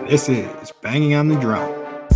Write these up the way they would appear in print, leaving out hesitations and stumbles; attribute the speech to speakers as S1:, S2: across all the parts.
S1: This is Banging on the Drum.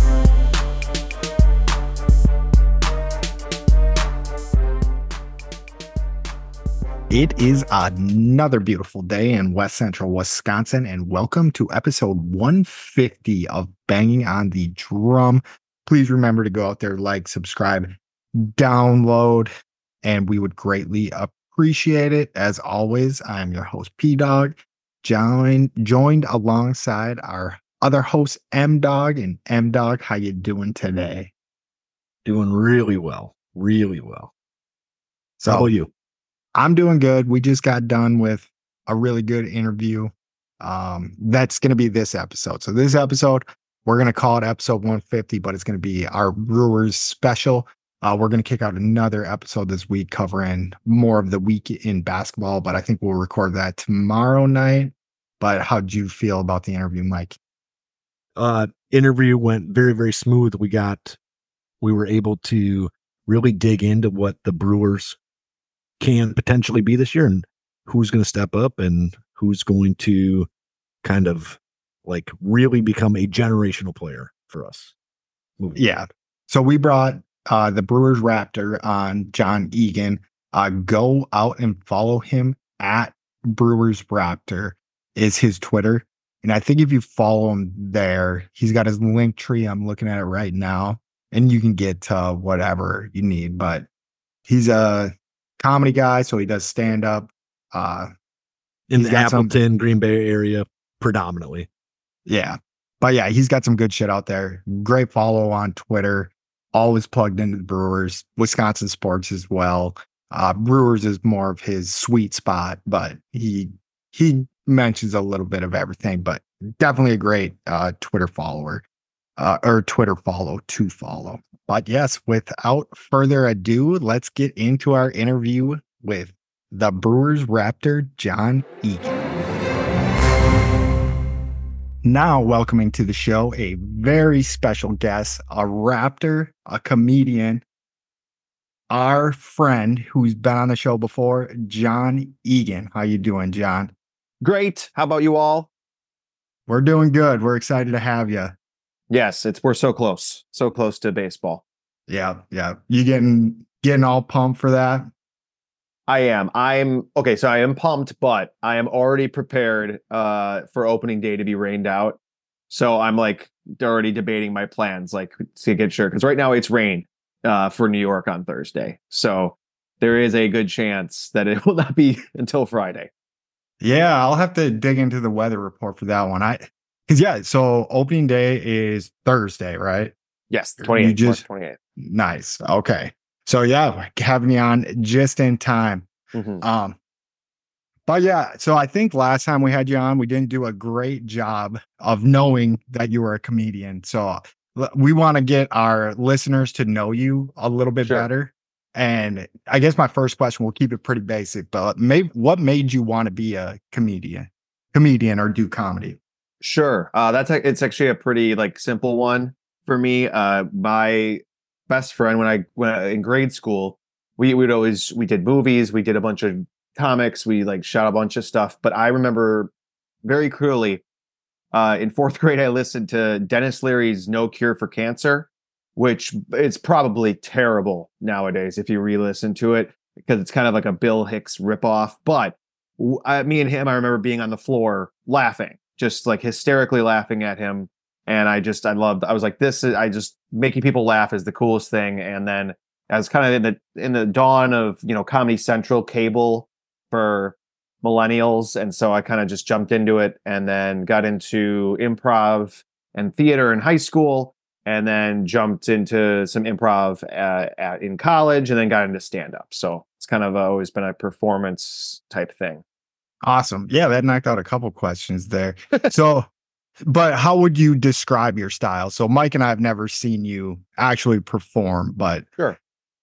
S1: It is another beautiful day in West Central Wisconsin, and welcome to episode 150 of Banging on the Drum. Please remember to go out there, like, subscribe, download, and we would greatly appreciate it. As always, I'm your host, P Dog, joined alongside our other host, M Dog. And M Dog, how you doing today?
S2: Doing really well. Really well.
S1: So,
S2: how about you?
S1: I'm doing good. We just got done with a really good interview. That's going to be this episode. So this episode, we're going to call it episode 150, but it's going to be our Brewers special. We're going to kick out another episode this week covering more of the week in basketball, but I think we'll record that tomorrow night. But how'd you feel about the interview, Mike?
S2: Interview went very, very smooth. We were able to really dig into what the Brewers can potentially be this year and who's going to step up and who's going to kind of like really become a generational player for us.
S1: Yeah. So we brought the Brewers Raptor on, John Egan. Go out and follow him at Brewers Raptor is his Twitter. And I think if you follow him there, he's got his link tree. I'm looking at it right now, and you can get whatever you need. But he's a comedy guy, so he does stand up
S2: in the Appleton, Green Bay area predominantly.
S1: Yeah. But yeah, he's got some good shit out there. Great follow on Twitter. Always plugged into the Brewers, Wisconsin sports as well. Brewers is more of his sweet spot, but he mentions a little bit of everything, but definitely a great Twitter follower or Twitter follow to follow. But yes, without further ado, let's get into our interview with the Brewers Raptor, John Egan. Now, welcoming to the show a very special guest, a Raptor, a comedian, our friend who's been on the show before, John Egan. How you doing, John?
S3: Great. How about you all?
S1: We're doing good. We're excited to have you.
S3: Yes, we're so close to baseball.
S1: Yeah. You getting all pumped for that?
S3: I am. Okay. So I am pumped, but I am already prepared for opening day to be rained out. So I'm like already debating my plans, like to get sure, because right now it's rain for New York on Thursday. So there is a good chance that it will not be until Friday.
S1: Yeah, I'll have to dig into the weather report for that one. So opening day is Thursday, right?
S3: Yes, 28th. March 28th.
S1: Nice. Okay. So yeah, having you on just in time.
S3: Mm-hmm.
S1: But yeah, so I think last time we had you on, we didn't do a great job of knowing that you were a comedian. So we want to get our listeners to know you a little bit better. And I guess my first question, we'll keep it pretty basic, but what made you want to be a comedian or do comedy?
S3: Sure. It's actually a pretty like simple one for me. My best friend, when I in grade school, we did movies, we did a bunch of comics, we like shot a bunch of stuff. But I remember very clearly in fourth grade, I listened to Dennis Leary's No Cure for Cancer, which is probably terrible nowadays if you re-listen to it, because it's kind of like a Bill Hicks ripoff. But me and him, I remember being on the floor laughing, just like hysterically laughing at him. And I was like, making people laugh is the coolest thing. And then I was kind of in the dawn of, Comedy Central cable for millennials. And so I kind of just jumped into it and then got into improv and theater in high school, and then jumped into some improv in college, and then got into stand-up. So it's kind of always been a performance type thing.
S1: Awesome. Yeah, that knocked out a couple questions there. So, but how would you describe your style? So Mike and I have never seen you actually perform, but
S3: sure.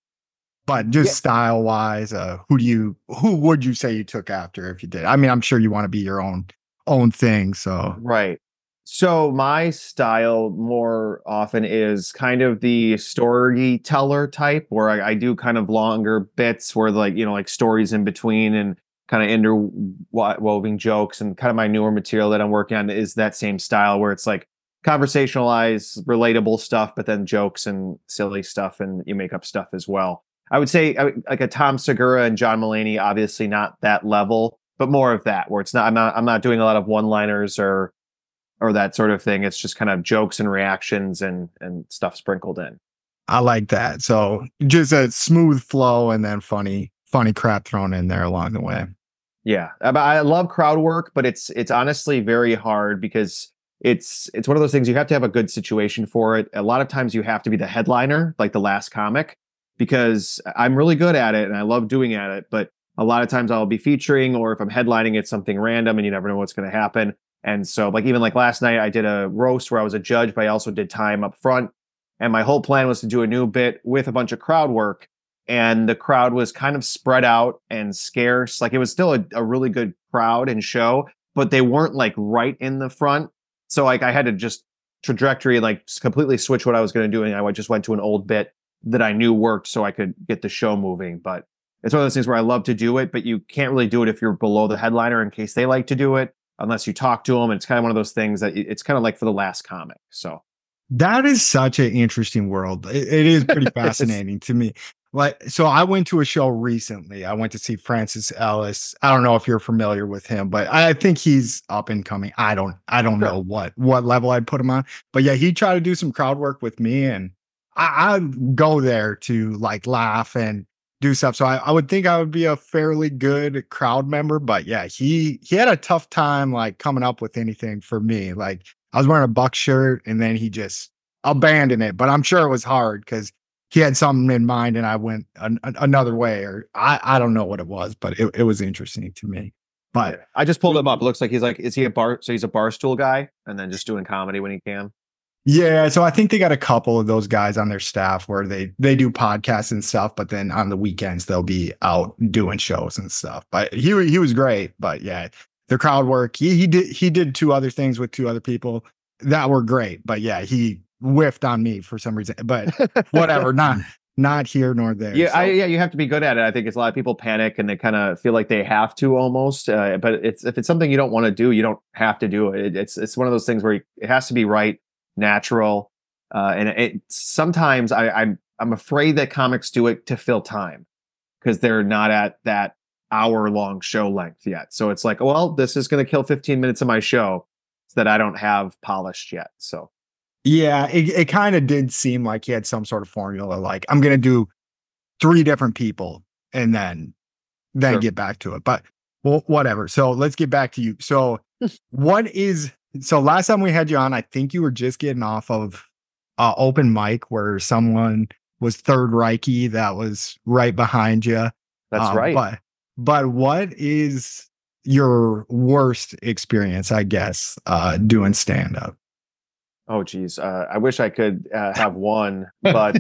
S1: But just style wise, who would you say you took after if you did? I mean, I'm sure you want to be your own thing. So
S3: right. So my style more often is kind of the storyteller type, where I do kind of longer bits where like stories in between and kind of interwoven jokes. And kind of my newer material that I'm working on is that same style where it's like conversationalize relatable stuff, but then jokes and silly stuff, and you make up stuff as well. I would say like a Tom Segura and John Mulaney, obviously not that level, but more of that, where it's not, I'm not doing a lot of one-liners or that sort of thing. It's just kind of jokes and reactions and stuff sprinkled in.
S1: I like that. So just a smooth flow and then funny crap thrown in there along the way.
S3: Yeah, I love crowd work, but it's honestly very hard because it's one of those things you have to have a good situation for it. A lot of times you have to be the headliner, like the last comic, because I'm really good at it and I love doing at it. But a lot of times I'll be featuring, or if I'm headlining, it's something random and you never know what's going to happen. And so like even like last night, I did a roast where I was a judge, but I also did time up front. And my whole plan was to do a new bit with a bunch of crowd work. And the crowd was kind of spread out and scarce. Like it was still a really good crowd and show, but they weren't like right in the front. So like I had to just trajectory, like completely switch what I was going to do. And I just went to an old bit that I knew worked so I could get the show moving. But it's one of those things where I love to do it, but you can't really do it if you're below the headliner in case they like to do it, unless you talk to them. And it's kind of one of those things that it's kind of like for the last comic. So
S1: that is such an interesting world. It is pretty fascinating to me. Like, so I went to a show recently. I went to see Francis Ellis. I don't know if you're familiar with him, but I think he's up and coming. I don't know what level I'd put him on, but yeah, he tried to do some crowd work with me, and I go there to like laugh and do stuff. So I would think I would be a fairly good crowd member, but yeah, he had a tough time like coming up with anything for me. Like I was wearing a Buck shirt and then he just abandoned it, but I'm sure it was hard because he had something in mind and I went another way, or I don't know what it was, but it was interesting to me. But
S3: I just pulled him up. It looks like is he a bar? So he's a Barstool guy and then just doing comedy when he can.
S1: Yeah, so I think they got a couple of those guys on their staff where they do podcasts and stuff, but then on the weekends they'll be out doing shows and stuff. But he was great. But yeah, the crowd work, he did two other things with two other people that were great. But yeah, he whiffed on me for some reason. But whatever, not here nor there.
S3: Yeah, so. You have to be good at it. I think it's a lot of people panic and they kind of feel like they have to almost. But if it's something you don't want to do, you don't have to do it. It's one of those things where it has to be right. Natural, and it sometimes I'm afraid that comics do it to fill time because they're not at that hour-long show length yet. So it's like, well, this is going to kill 15 minutes of my show that I don't have polished yet. So
S1: yeah, it kind of did seem like he had some sort of formula. Like I'm going to do 3 different people and then sure. Get back to it. But well, whatever. So let's get back to you. So So last time we had you on, I think you were just getting off of open mic where someone was Third Reichy that was right behind you.
S3: That's right.
S1: But what is your worst experience, I guess, doing stand up?
S3: Oh, geez. I wish I could have one, but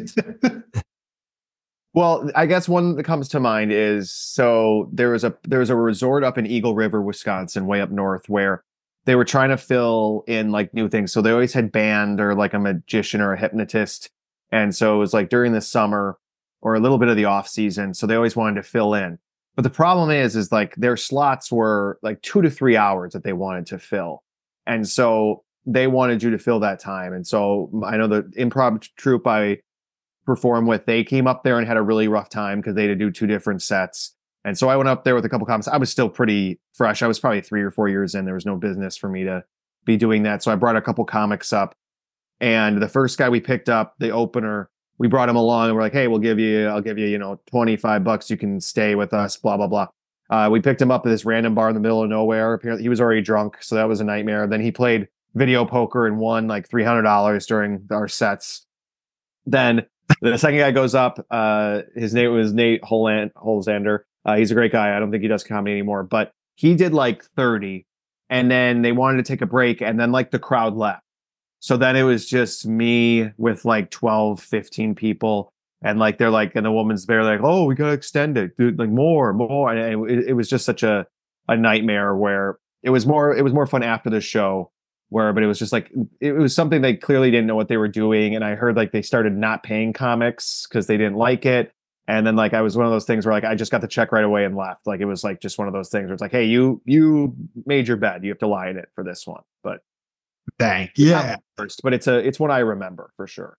S3: well, I guess one that comes to mind is, so there was a resort up in Eagle River, Wisconsin, way up north, where they were trying to fill in like new things. So they always had band or like a magician or a hypnotist. And so it was like during the summer or a little bit of the off season. So they always wanted to fill in. But the problem is like their slots were like 2 to 3 hours that they wanted to fill. And so they wanted you to fill that time. And so I know the improv troupe I performed with, they came up there and had a really rough time because they had to do 2 different sets. And so I went up there with a couple comics. I was still pretty fresh. I was probably 3 or 4 years in. There was no business for me to be doing that. So I brought a couple comics up. And the first guy we picked up, the opener, we brought him along and we're like, hey, I'll give you, $25. You can stay with us, blah, blah, blah. We picked him up at this random bar in the middle of nowhere. Apparently he was already drunk. So that was a nightmare. Then he played video poker and won like $300 during our sets. Then the second guy goes up. His name was Nate Holzander. He's a great guy. I don't think he does comedy anymore, but he did like 30 and then they wanted to take a break and then like the crowd left. So then it was just me with like 12, 15 people. And like, they're like, and the woman's there like, oh, we got to extend it, dude, like more. And it was just such a nightmare where it was more fun after the show but it was just like, it was something they clearly didn't know what they were doing. And I heard like they started not paying comics because they didn't like it. And then like I was one of those things where like I just got the check right away and left. Like it was like just one of those things where it's like, hey, you made your bed. You have to lie in it for this one. But
S1: Dang.
S3: It's not
S1: Yeah.
S3: the worst, but it's what I remember for sure.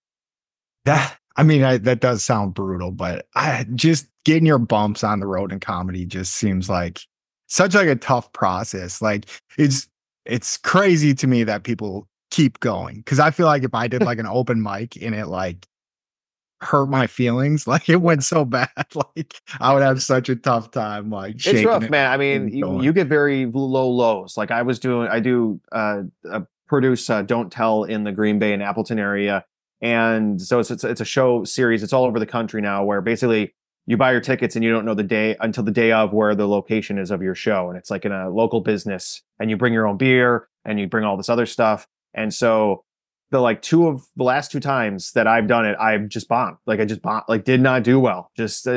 S1: That does sound brutal, but I just getting your bumps on the road in comedy just seems like such like a tough process. Like it's crazy to me that people keep going. Cause I feel like if I did like an open mic and it like hurt my feelings, like it went so bad, like I would have such a tough time like
S3: It's
S1: shaking
S3: rough,
S1: it
S3: man. I
S1: off
S3: mean,
S1: and
S3: you
S1: going.
S3: get very low lows. Like I do produce Don't Tell in the Green Bay and Appleton area, and so it's a show series. It's all over the country now, where basically you buy your tickets and you don't know the day until the day of where the location is of your show, and it's like in a local business, and you bring your own beer and you bring all this other stuff, and so the like two of the last two times that I've done it, I've just bombed. Like I just bombed, like did not do well. Just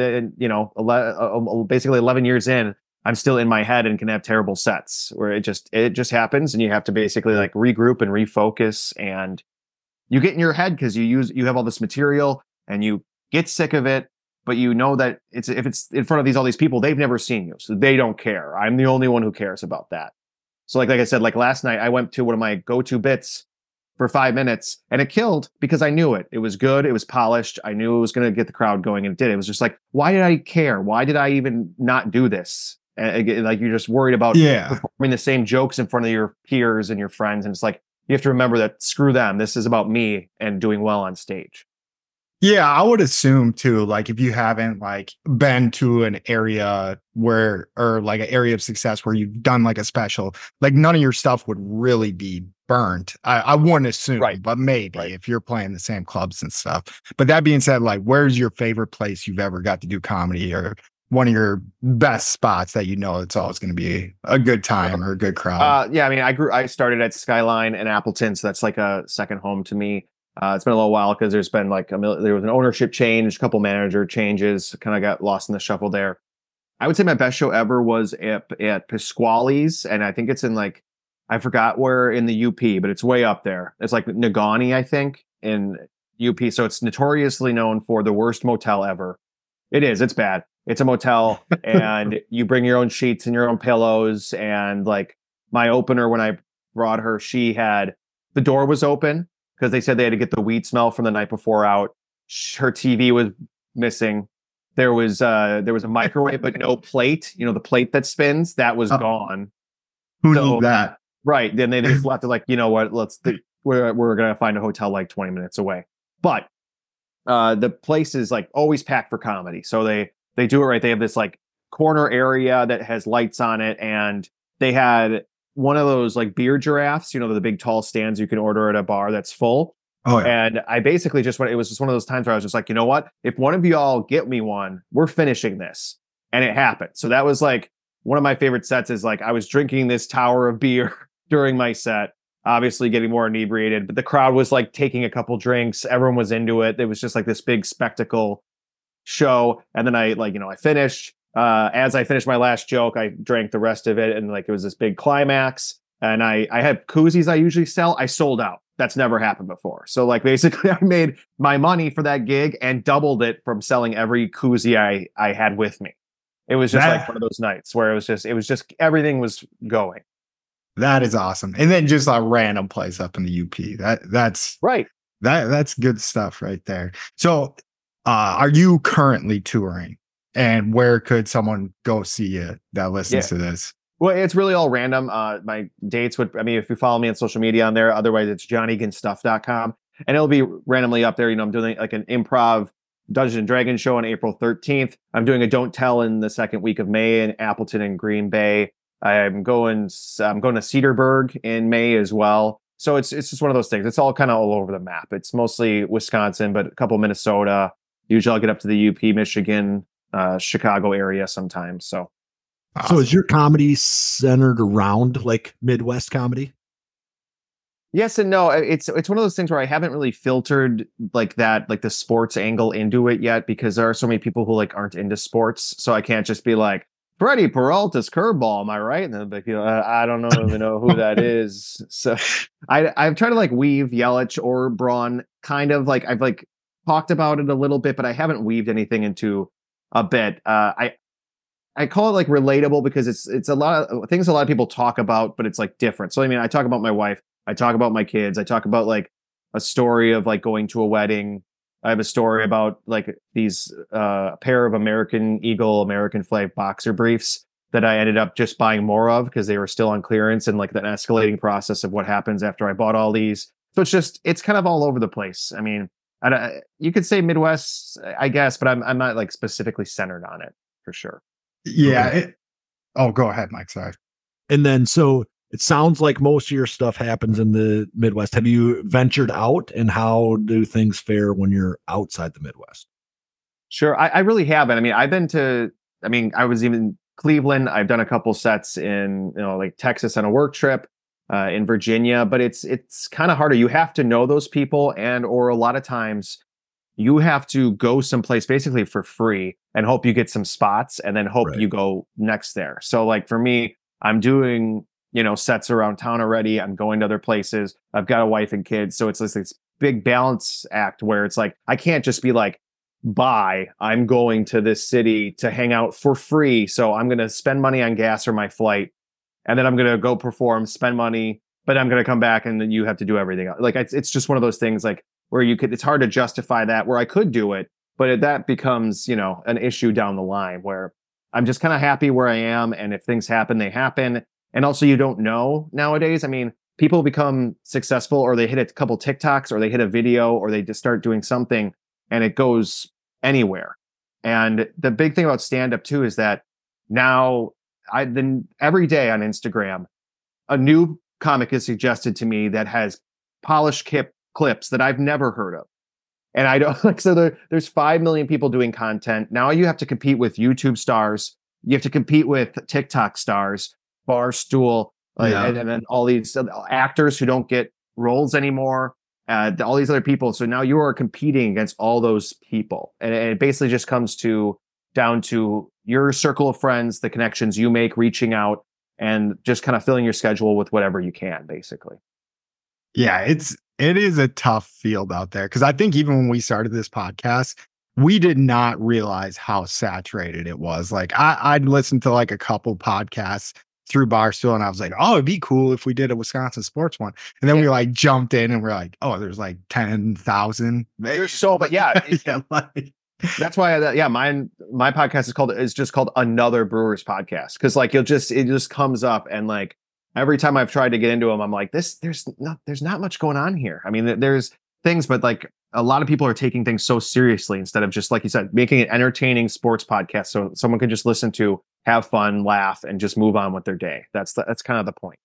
S3: basically 11 years in, I'm still in my head and can have terrible sets where it just happens, and you have to basically like regroup and refocus, and you get in your head because you have all this material and you get sick of it, but you know that if it's in front of all these people, they've never seen you, so they don't care. I'm the only one who cares about that. So like I said, like last night I went to one of my go-to bits for 5 minutes and it killed because I knew it. It was good. It was polished. I knew it was going to get the crowd going, and it did. It was just like, why did I care? Why did I even not do this? And like you're just worried about
S1: Yeah.
S3: performing the same jokes in front of your peers and your friends. And it's like, you have to remember that screw them. This is about me and doing well on stage.
S1: Yeah, I would assume too, like if you haven't like been to an area where or like an area of success where you've done like a special, like none of your stuff would really be burnt. I wouldn't assume,
S3: Right.
S1: but maybe
S3: Right.
S1: if you're playing the same clubs and stuff. But that being said, like where's your favorite place you've ever got to do comedy, or one of your best spots that you know it's always going to be a good time or a good crowd?
S3: Yeah, I mean, I started at Skyline and Appleton, so that's like a second home to me. It's been a little while because there's been like there was an ownership change, a couple manager changes, kind of got lost in the shuffle there. I would say my best show ever was at Pasquale's, and I think it's in like, I forgot where in the UP, but it's way up there. It's like Negaunee, I think, in UP. So it's notoriously known for the worst motel ever. It is. It's bad. It's a motel, and you bring your own sheets and your own pillows. And like my opener, when I brought her, she had the door was open because they said they had to get the weed smell from the night before out. Her TV was missing. There was a microwave, but no plate. You know, the plate that spins, that was gone.
S1: Who
S3: So
S1: knew that?
S3: right. Then they just left it like, you know what, we're gonna find a hotel like 20 minutes away. But the place is like always packed for comedy. So they do it right. They have this like corner area that has lights on it, and they had one of those like beer giraffes, you know, the big tall stands you can order at a bar that's full.
S1: Oh yeah.
S3: And I basically just went, it was just one of those times where I was just like, you know what? If one of y'all get me one, we're finishing this. And it happened. So that was like one of my favorite sets is like I was drinking this tower of beer during my set, obviously getting more inebriated, but the crowd was like taking a couple drinks. Everyone was into it. It was just like this big spectacle show. And then I finished. As I finished my last joke, I drank the rest of it. And like it was this big climax. And I had koozies I usually sell. I sold out. That's never happened before. So like basically I made my money for that gig and doubled it from selling every koozie I had with me. It was just like one of those nights where it was just everything was going.
S1: That is awesome. And then just a random place up in the UP. That's
S3: right.
S1: That's good stuff right there. So are you currently touring? And where could someone go see you that listens to this?
S3: Well, it's really all random. My dates if you follow me on social media on there, otherwise it's johneganstuff.com. And it'll be randomly up there. You know, I'm doing like an improv Dungeons and Dragons show on April 13th. I'm doing a Don't Tell in the second week of May in Appleton and Green Bay. I'm going to Cedarburg in May as well. So it's just one of those things. It's all kind of all over the map. It's mostly Wisconsin, but a couple Minnesota. Usually I'll get up to the UP, Michigan, Chicago area sometimes. So
S2: awesome. So is your comedy centered around like Midwest comedy?
S3: Yes and no. It's one of those things where I haven't really filtered like that, like the sports angle into it yet, because there are so many people who like aren't into sports. So I can't just be like, Freddie Peralta's curveball, am I right? And then like, I don't even know who that is. So I've tried to like weave Yelich or Braun, kind of like I've like talked about it a little bit, but I haven't weaved anything into a bit. I call it like relatable because it's a lot of things a lot of people talk about, but it's like different. So I mean, I talk about my wife. I talk about my kids. I talk about like a story of like going to a wedding. I have a story about like these pair of American Eagle, American flag boxer briefs that I ended up just buying more of because they were still on clearance, and like the escalating process of what happens after I bought all these. So it's kind of all over the place. I mean, you could say Midwest, I guess, but I'm not like specifically centered on it for sure.
S1: Yeah. Oh, go ahead, Mike. Sorry.
S2: And then, so it sounds like most of your stuff happens in the Midwest. Have you ventured out, and how do things fare when you're outside the Midwest?
S3: Sure. I really haven't. I mean, I was even Cleveland. I've done a couple sets in, like Texas on a work trip, in Virginia, but it's kind of harder. You have to know those people, or a lot of times you have to go someplace basically for free and hope you get some spots and then hope
S2: Right.
S3: you go next there. So like for me, I'm doing, sets around town already. I'm going to other places. I've got a wife and kids. So it's this big balance act where it's like, I can't just be like, bye, I'm going to this city to hang out for free. So I'm going to spend money on gas or my flight. And then I'm going to go perform, spend money, but I'm going to come back and then you have to do everything else. Like it's just one of those things like where it's hard to justify that, where I could do it, but that becomes, an issue down the line where I'm just kind of happy where I am. And if things happen, they happen. And also you don't know nowadays. I mean, people become successful, or they hit a couple TikToks, or they hit a video, or they just start doing something and it goes anywhere. And the big thing about stand up too is that now every day on Instagram, a new comic is suggested to me that has polished clips that I've never heard of. And I don't like, so there's 5 million people doing content. Now you have to compete with YouTube stars. You have to compete with TikTok stars, Barstool, and then all these actors who don't get roles anymore. All these other people. So now you are competing against all those people. And it basically just comes down to your circle of friends, the connections you make, reaching out, and just kind of filling your schedule with whatever you can, basically.
S1: Yeah, it is a tough field out there, because I think even when we started this podcast, we did not realize how saturated it was. Like I'd listened to like a couple podcasts through Barstool, and I was like, oh, it'd be cool if we did a Wisconsin sports one. And then we like jumped in and we're like, oh, there's like 10,000.
S3: There's so, but yeah,
S1: Yeah, like,
S3: that's why, my podcast is just called Another Brewers Podcast, because like it just comes up, and like every time I've tried to get into them, I'm like, there's not much going on here. I mean, there's things, but like a lot of people are taking things so seriously instead of just, like you said, making it entertaining sports podcast so someone can just listen to, have fun, laugh, and just move on with their day. That's kind of the point.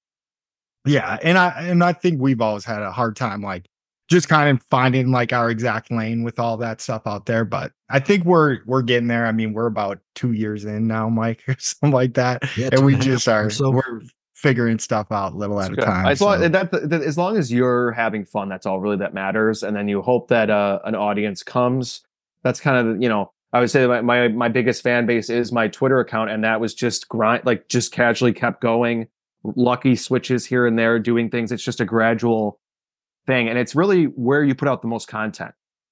S1: yeah, and I think we've always had a hard time like just kind of finding like our exact lane with all that stuff out there. But I think we're getting there. I mean, we're about 2 years in now, Mike, or something like that.
S2: Yeah,
S1: And we
S2: 2.5
S1: just are
S2: so.
S1: we're figuring stuff out little at a time.
S3: As long as you're having fun, that's all really that matters. And then you hope that an audience comes. That's kind of, I would say my biggest fan base is my Twitter account, and that was just just casually kept going. Lucky switches here and there, doing things. It's just a gradual thing, and it's really where you put out the most content.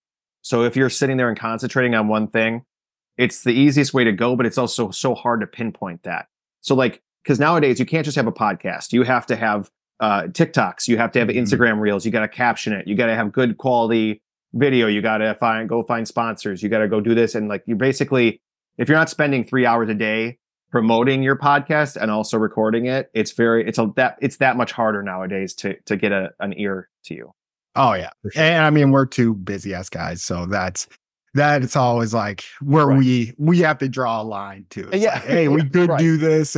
S3: So if you're sitting there and concentrating on one thing, it's the easiest way to go, but it's also so hard to pinpoint that. So like, because nowadays you can't just have a podcast. You have to have TikToks. You have to have Instagram reels. You got to caption it. You got to have good quality video. You got to find sponsors. You got to go do this. And like, you basically, if you're not spending 3 hours a day promoting your podcast and also recording it, it's that much harder nowadays to get an ear to you.
S1: Oh yeah.
S2: Sure.
S1: And I mean, we're two busy ass guys, so it's always like where we have to draw a line too. It's
S3: Yeah.
S1: like, hey, we could
S3: Right.
S1: do this,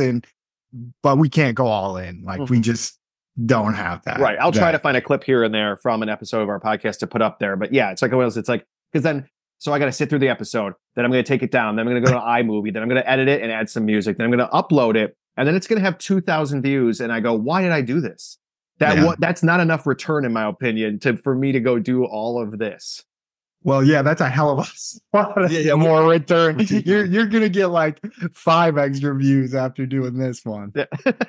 S1: but we can't go all in. Like we just don't have that.
S3: Right. I'll try to find a clip here and there from an episode of our podcast to put up there. But yeah, it's like because then, so I got to sit through the episode, then I'm going to take it down, then I'm going to go to iMovie, then I'm going to edit it and add some music, then I'm going to upload it, and then it's going to have 2,000 views. And I go, why did I do this? That's not enough return, in my opinion, for me to go do all of this.
S1: Well, yeah, that's a hell of a more return. You're gonna get like 5 extra views after doing this one.
S3: Yeah.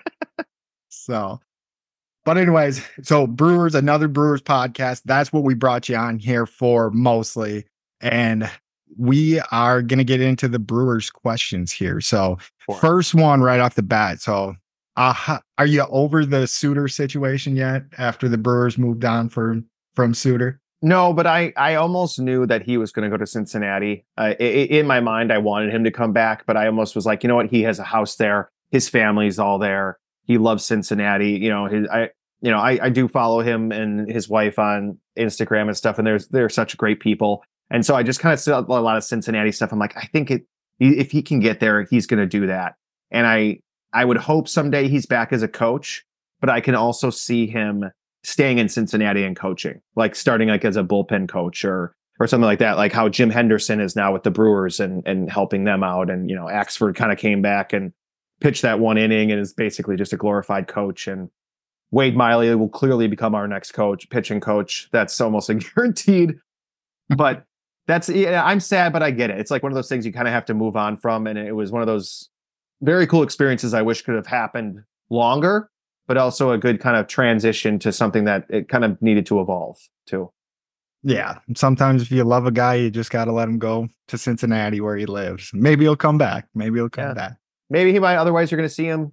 S1: So, but anyways, so Another Brewers podcast. That's what we brought you on here for mostly, and we are gonna get into the Brewers questions here. So, first one right off the bat. So, Are you over the Suter situation yet after the Brewers moved on from Suter?
S3: No, but I almost knew that he was going to go to Cincinnati. In my mind, I wanted him to come back, but I almost was like, you know what? He has a house there. His family's all there. He loves Cincinnati. I do follow him and his wife on Instagram and stuff, and they're such great people. And so I just kind of saw a lot of Cincinnati stuff. I'm like, I think if he can get there, he's going to do that. And I would hope someday he's back as a coach, but I can also see him staying in Cincinnati and coaching, like starting like as a bullpen coach or something like that, like how Jim Henderson is now with the Brewers and helping them out. And, Axford kind of came back and pitched that one inning and is basically just a glorified coach. And Wade Miley will clearly become our next pitching coach. That's almost a guaranteed, but I'm sad, but I get it. It's like one of those things you kind of have to move on from. And it was one of those very cool experiences I wish could have happened longer, but also a good kind of transition to something that it kind of needed to evolve to.
S1: Yeah. Sometimes if you love a guy, you just got to let him go to Cincinnati where he lives. Maybe he'll come back. Maybe
S3: he might. Otherwise, you're going to see him,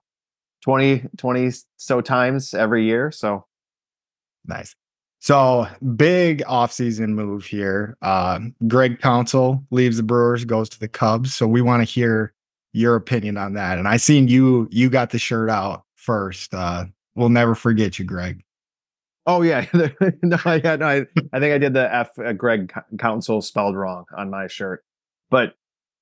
S3: 20 so times every year. So
S1: nice. So big offseason move here. Greg Counsell leaves the Brewers, goes to the Cubs. So we want to hear your opinion on that. And I seen you got the shirt out first. We'll never forget you, Greg.
S3: Oh yeah. I think I did the F Greg Counsell spelled wrong on my shirt, but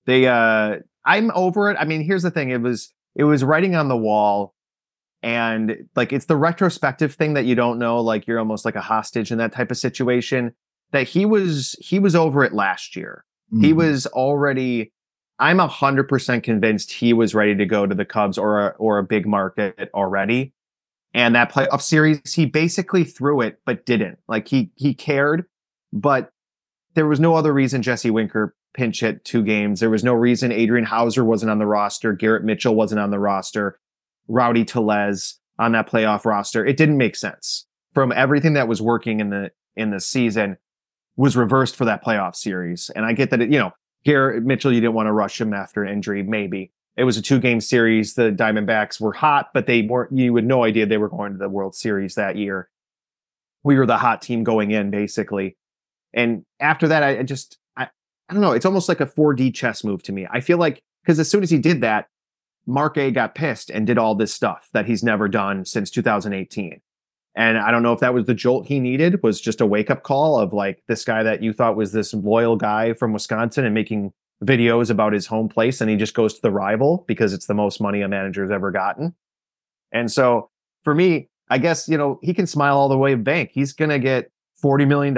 S3: I'm over it. I mean, here's the thing. It was writing on the wall, and like, it's the retrospective thing that you don't know, like you're almost like a hostage in that type of situation, that he was over it last year. Mm-hmm. He was already, I'm 100% convinced he was ready to go to the Cubs or a big market already. And that playoff series, he basically threw it, but didn't. Like he cared, but there was no other reason Jesse Winker pinch hit 2 games. There was no reason Adrian Hauser wasn't on the roster. Garrett Mitchell wasn't on the roster. Rowdy Tellez on that playoff roster. It didn't make sense. From everything that was working in the season was reversed for that playoff series. And I get that, Garrett Mitchell, you didn't want to rush him after an injury, maybe. It was a 2-game series. The Diamondbacks were hot, but you had no idea they were going to the World Series that year. We were the hot team going in, basically. And after that, I don't know. It's almost like a 4D chess move to me. I feel like, because as soon as he did that, Mark A got pissed and did all this stuff that he's never done since 2018. And I don't know if that was the jolt he needed, was just a wake-up call of like, this guy that you thought was this loyal guy from Wisconsin and making videos about his home place, and he just goes to the rival because it's the most money a manager's ever gotten. And so for me, I guess, he can smile all the way bank. He's going to get $40 million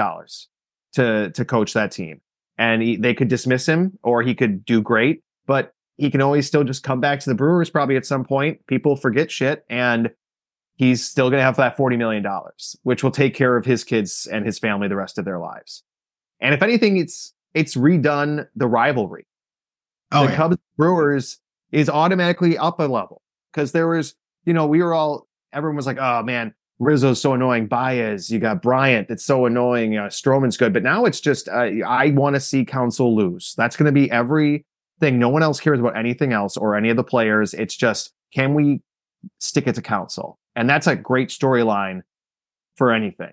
S3: to coach that team. And they could dismiss him, or he could do great, but he can always still just come back to the Brewers probably at some point. People forget shit, and he's still going to have that $40 million, which will take care of his kids and his family the rest of their lives. And if anything, it's redone the rivalry. The Cubs Brewers is automatically up a level, because there was, everyone was like, oh man, Rizzo's so annoying. Baez, you got Bryant, it's so annoying. Stroman's good. But now it's just, I want to see Counsell lose. That's going to be everything. No one else cares about anything else or any of the players. It's just, can we stick it to Counsell? And that's a great storyline for anything.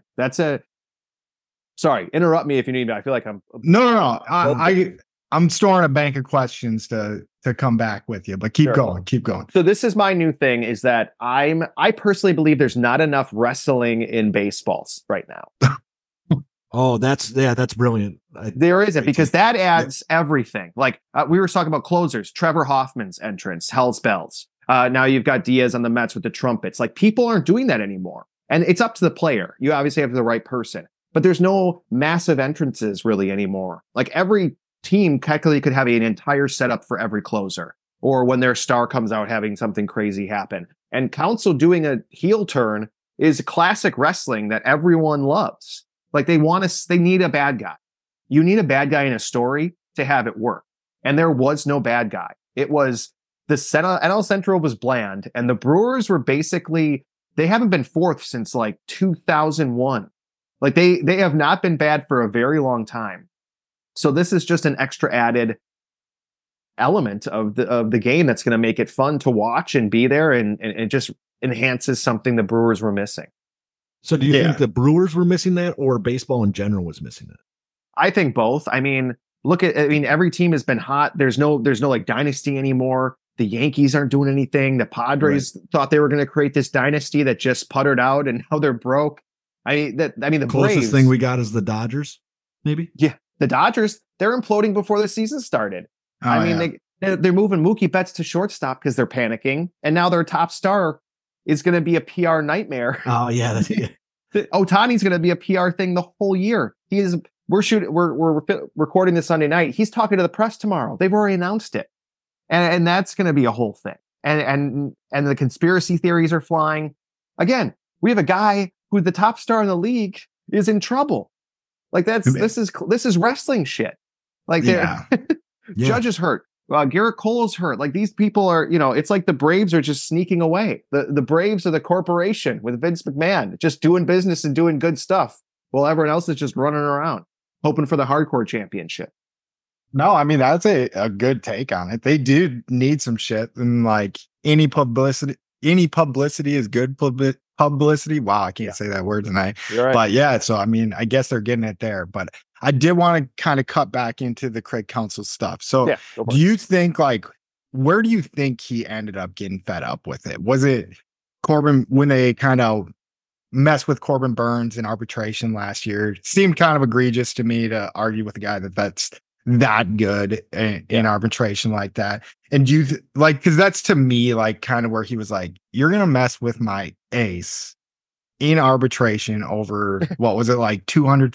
S3: Sorry, interrupt me if you need me. I feel like I'm
S1: no. I'm storing a bank of questions to come back with you, but keep going.
S3: So this is my new thing, is that I personally believe there's not enough wrestling in baseballs right now.
S2: Oh, that's brilliant.
S3: There isn't, because that adds everything. Like we were talking about closers, Trevor Hoffman's entrance, Hell's Bells. Now you've got Diaz on the Mets with the trumpets. Like, people aren't doing that anymore. And it's up to the player. You obviously have the right person, but there's no massive entrances really anymore. Like, every team technically could have an entire setup for every closer, or when their star comes out having something crazy happen. And Counsell doing a heel turn is classic wrestling that everyone loves. Like, they need a bad guy. You need a bad guy in a story to have it work. And there was no bad guy. It was NL Central was bland, and the Brewers were basically, they haven't been fourth since like 2001. Like, they have not been bad for a very long time. So this is just an extra added element of the game that's going to make it fun to watch and be there, and it just enhances something the Brewers were missing.
S2: So do you think the Brewers were missing that, or baseball in general was missing that?
S3: I think both. I mean, every team has been hot. There's no like dynasty anymore. The Yankees aren't doing anything. The Padres thought they were going to create this dynasty that just puttered out, and now they're broke. The
S2: closest
S3: Braves
S2: thing we got is the Dodgers, maybe.
S3: Yeah, the Dodgers, they're imploding before the season started. They're moving Mookie Betts to shortstop because they're panicking, and now their top star is going to be a PR nightmare.
S2: Oh yeah,
S3: Ohtani's going to be a PR thing the whole year. We're recording this Sunday night. He's talking to the press tomorrow. They've already announced it, and that's going to be a whole thing. And the conspiracy theories are flying. Again, we have a guy who the top star in the league is in trouble. Like this is wrestling shit. Like Judge is hurt. Garrett Cole's hurt. Like these people are, it's like the Braves are just sneaking away. The Braves are the corporation with Vince McMahon just doing business and doing good stuff while everyone else is just running around hoping for the hardcore championship.
S1: No, I mean, that's a good take on it. They do need some shit, and like any publicity is good publicity. Wow, I can't say that word tonight.
S3: You're right.
S1: But yeah, so I mean, I guess they're getting it there. But I did want to kind of cut back into the Craig Counsell stuff. So do you think, like, where do you think he ended up getting fed up with it? Was it Corbin, when they kind of messed with Corbin Burns in arbitration last year? It seemed kind of egregious to me to argue with a guy that's that good in arbitration like that. And do you because that's to me like kind of where he was like, you're gonna mess with my ace in arbitration over what was it, like $200,000?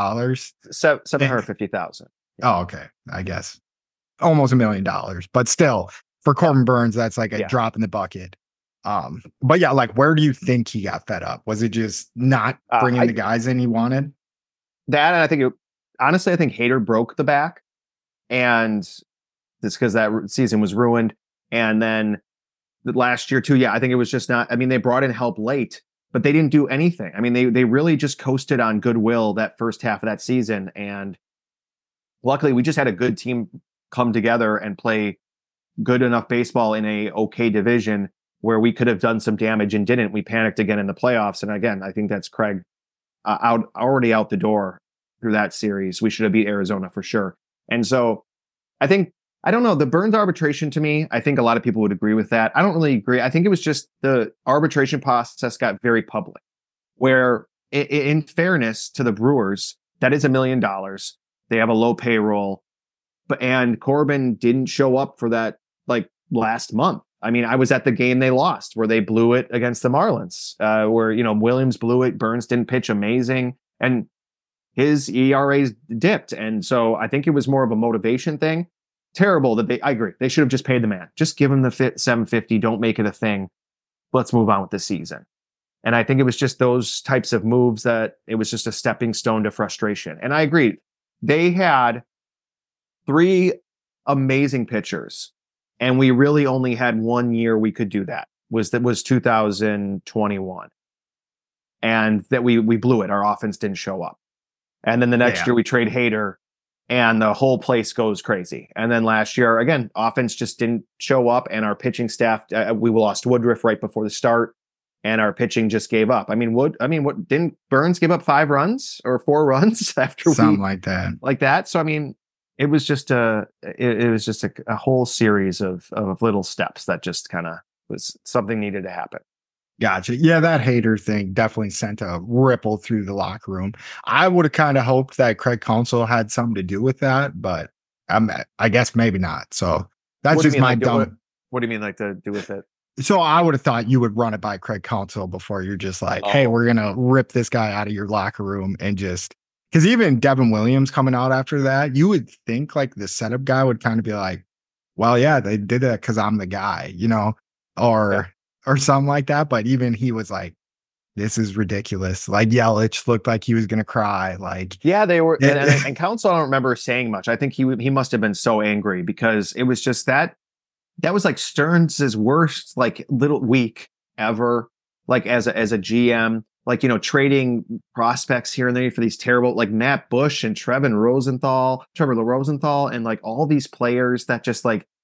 S3: $750,000.
S1: Oh, okay. I guess almost $1 million, but still for Corbin Burns, that's like a drop in the bucket. But yeah, like, where do you think he got fed up? Was it just not bringing the guys in he wanted?
S3: That, and I think honestly, I think Hader broke the back, and it's because that season was ruined. And then the last year too, I think it was just not. I mean, they brought in help late, but they didn't do anything. I mean, they really just coasted on goodwill that first half of that season, and luckily, we just had a good team come together and play good enough baseball in a okay division where we could have done some damage and didn't. We panicked again in the playoffs, and again, I think that's Craig already out the door through that series. We should have beat Arizona for sure. And so I don't know, the Burns arbitration, to me, I think a lot of people would agree with that. I don't really agree. I think it was just the arbitration process got very public, where in fairness to the Brewers, that is $1 million. They have a low payroll, and Corbin didn't show up for that like last month. I mean, I was at the game they lost where they blew it against the Marlins, where, Williams blew it. Burns didn't pitch amazing, and his ERAs dipped. And so I think it was more of a motivation thing. Terrible that I agree. They should have just paid the man. Just give him the $750. Don't make it a thing. Let's move on with the season. And I think it was just those types of moves that it was just a stepping stone to frustration. And I agree. They had 3 amazing pitchers, and we really only had 1 year we could do that. Was 2021. And that we blew it. Our offense didn't show up. And then the next year we trade Hader, and the whole place goes crazy. And then last year, again, offense just didn't show up, and our pitching staff, we lost Woodruff right before the start, and our pitching just gave up. What didn't Burns give up 5 runs or 4 runs after
S1: something like that?
S3: So, I mean, it was just a whole series of little steps that just kind of was something needed to happen.
S1: Gotcha. Yeah, that Hader thing definitely sent a ripple through the locker room. I would have kind of hoped that Craig Counsell had something to do with that, but I guess maybe not. So that's just my dumb.
S3: What do you mean, like, to do with it?
S1: So I would have thought you would run it by Craig Counsell before you're just like, hey, we're going to rip this guy out of your locker room, and just because even Devin Williams coming out after that, you would think like the setup guy would kind of be like, well, yeah, they did that because I'm the guy, or something like that. But even he was like, this is ridiculous. Like Yelich looked like he was going to cry. Like,
S3: yeah, they were. And Counsell, I don't remember saying much. I think he must have been so angry because it was just that was like Stearns' worst, like, little week ever. Like as a GM, like, trading prospects here and there for these terrible, like Matt Bush and Trevor Rosenthal, and like all these players that just like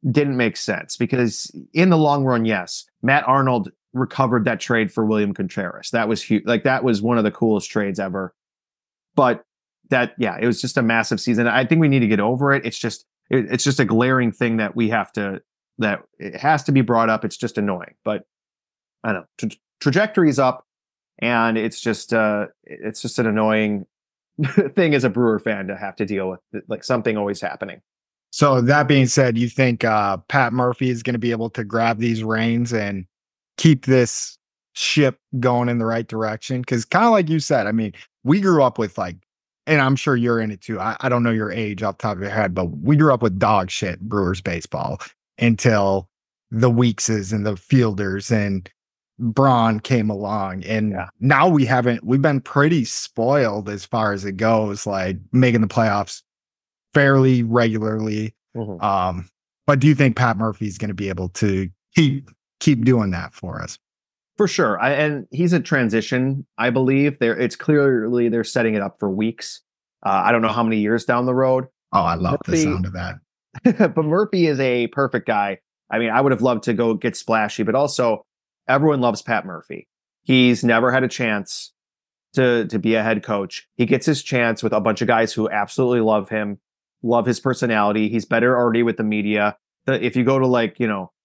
S3: didn't make sense because in the long run, yes, Matt Arnold recovered that trade for William Contreras. That was huge. Like that was one of the coolest trades ever. But it was just a massive season. I think we need to get over it. It's just a glaring thing that that it has to be brought up. It's just annoying, but I don't know. Trajectory is up, and it's just an annoying thing as a Brewer fan to have to deal with, like something always happening.
S1: So that being said, you think Pat Murphy is going to be able to grab these reins and keep this ship going in the right direction? Because kind of like you said, I mean, we grew up with like, and I'm sure you're in it too. I don't know your age off the top of your head, but we grew up with dog shit Brewers baseball until the Weekses and the Fielders and Braun came along. And now we've been pretty spoiled as far as it goes, like making the playoffs fairly regularly.
S3: Mm-hmm.
S1: But do you think Pat Murphy is going to be able to keep doing that for us?
S3: For sure. And he's a transition, I believe. It's clearly they're setting it up for weeks. I don't know how many years down the road.
S1: Oh, I love the sound of that.
S3: But Murphy is a perfect guy. I mean, I would have loved to go get splashy, but also everyone loves Pat Murphy. He's never had a chance to be a head coach. He gets his chance with a bunch of guys who absolutely love him, love his personality. He's better already with the media. If you go to like,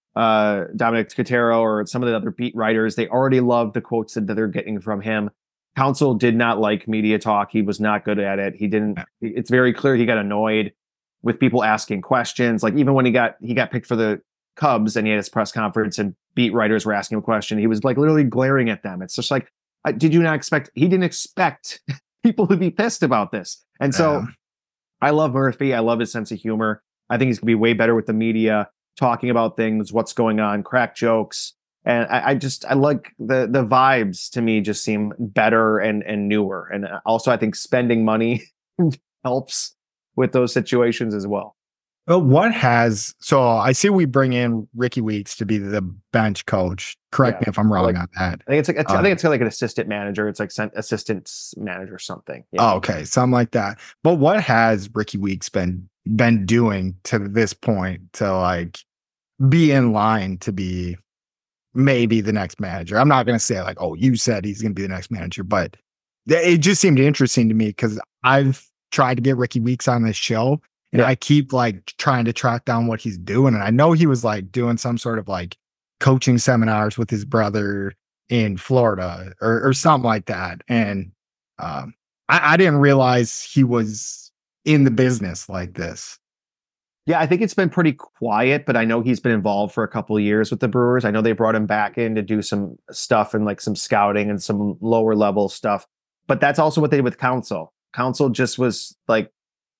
S3: Dominic Cotero or some of the other beat writers, they already love the quotes that they're getting from him. Counsell did not like media talk. He was not good at it. It's very clear he got annoyed with people asking questions. Like even when he got picked for the Cubs and he had his press conference and beat writers were asking him a question, he was like literally glaring at them. It's just like, did you not expect? He didn't expect people to be pissed about this. And so I love Murphy. I love his sense of humor. I think he's going to be way better with the media, talking about things, what's going on, crack jokes. And I like the vibes to me just seem better and newer. And also I think spending money helps with those situations as well.
S1: So I see we bring in Ricky Weeks to be the bench coach. Correct me if I'm wrong on that.
S3: I think it's like an assistant manager. It's like assistant manager or something.
S1: Yeah. Oh, okay. Something like that. But what has Ricky Weeks been doing to this point to like be in line to be maybe the next manager? I'm not going to say like, oh, you said he's going to be the next manager, but it just seemed interesting to me because I've tried to get Ricky Weeks on this show. And I keep like trying to track down what he's doing. And I know he was like doing some sort of like coaching seminars with his brother in Florida or something like that. And I didn't realize he was in the business like this.
S3: Yeah, I think it's been pretty quiet, but I know he's been involved for a couple of years with the Brewers. I know they brought him back in to do some stuff and like some scouting and some lower level stuff. But that's also what they did with Counsell. Counsell just was like,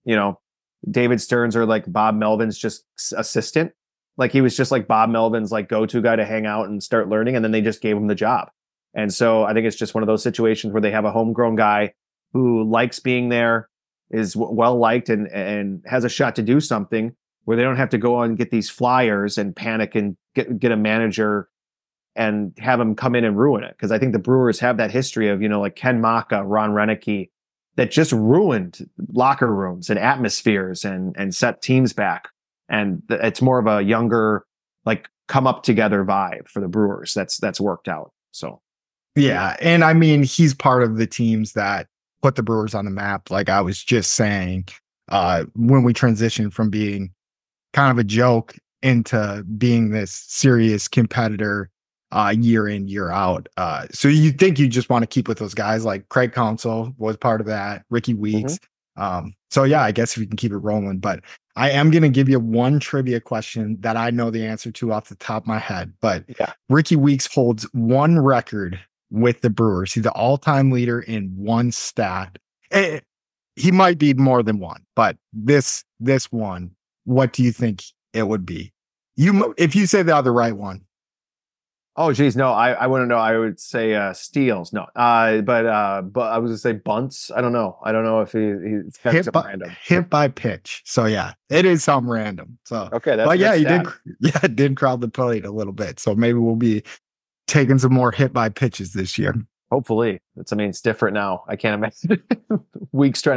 S3: David Stearns or like Bob Melvin's just assistant. Like he was just like Bob Melvin's like go-to guy to hang out and start learning. And then they just gave him the job. And so I think it's just one of those situations where they have a homegrown guy who likes being there, is well liked and has a shot to do something where they don't have to go on and get these flyers and panic and get a manager and have him come in and ruin it. Because I think the Brewers have that history of, like Ken Maka, Ron Renicky, that just ruined locker rooms and atmospheres and set teams back. And it's more of a younger, like come up together vibe for the Brewers. That's worked out. So,
S1: yeah. And I mean, he's part of the teams that put the Brewers on the map. Like I was just saying, when we transitioned from being kind of a joke into being this serious competitor year in, year out. So you think you just want to keep with those guys like Craig Counsell was part of that, Ricky Weeks. So yeah, I guess if you can keep it rolling, but I am going to give you one trivia question that I know the answer to off the top of my head, but Ricky Weeks holds one record with the Brewers. He's the all-time leader in one stat. He might be more than one, but this one, what do you think it would be? If you say the other right one.
S3: Oh, geez. No, I wouldn't know. I would say steals. No, but I was gonna say bunts. I don't know. I don't know if he's random.
S1: Hit by pitch. So yeah, it is something random. So
S3: okay, that's
S1: but yeah, he did. Yeah, did crowd the plate a little bit. So maybe we'll be taking some more hit by pitches this year.
S3: Hopefully, it's different now. I can't imagine Weeks trying to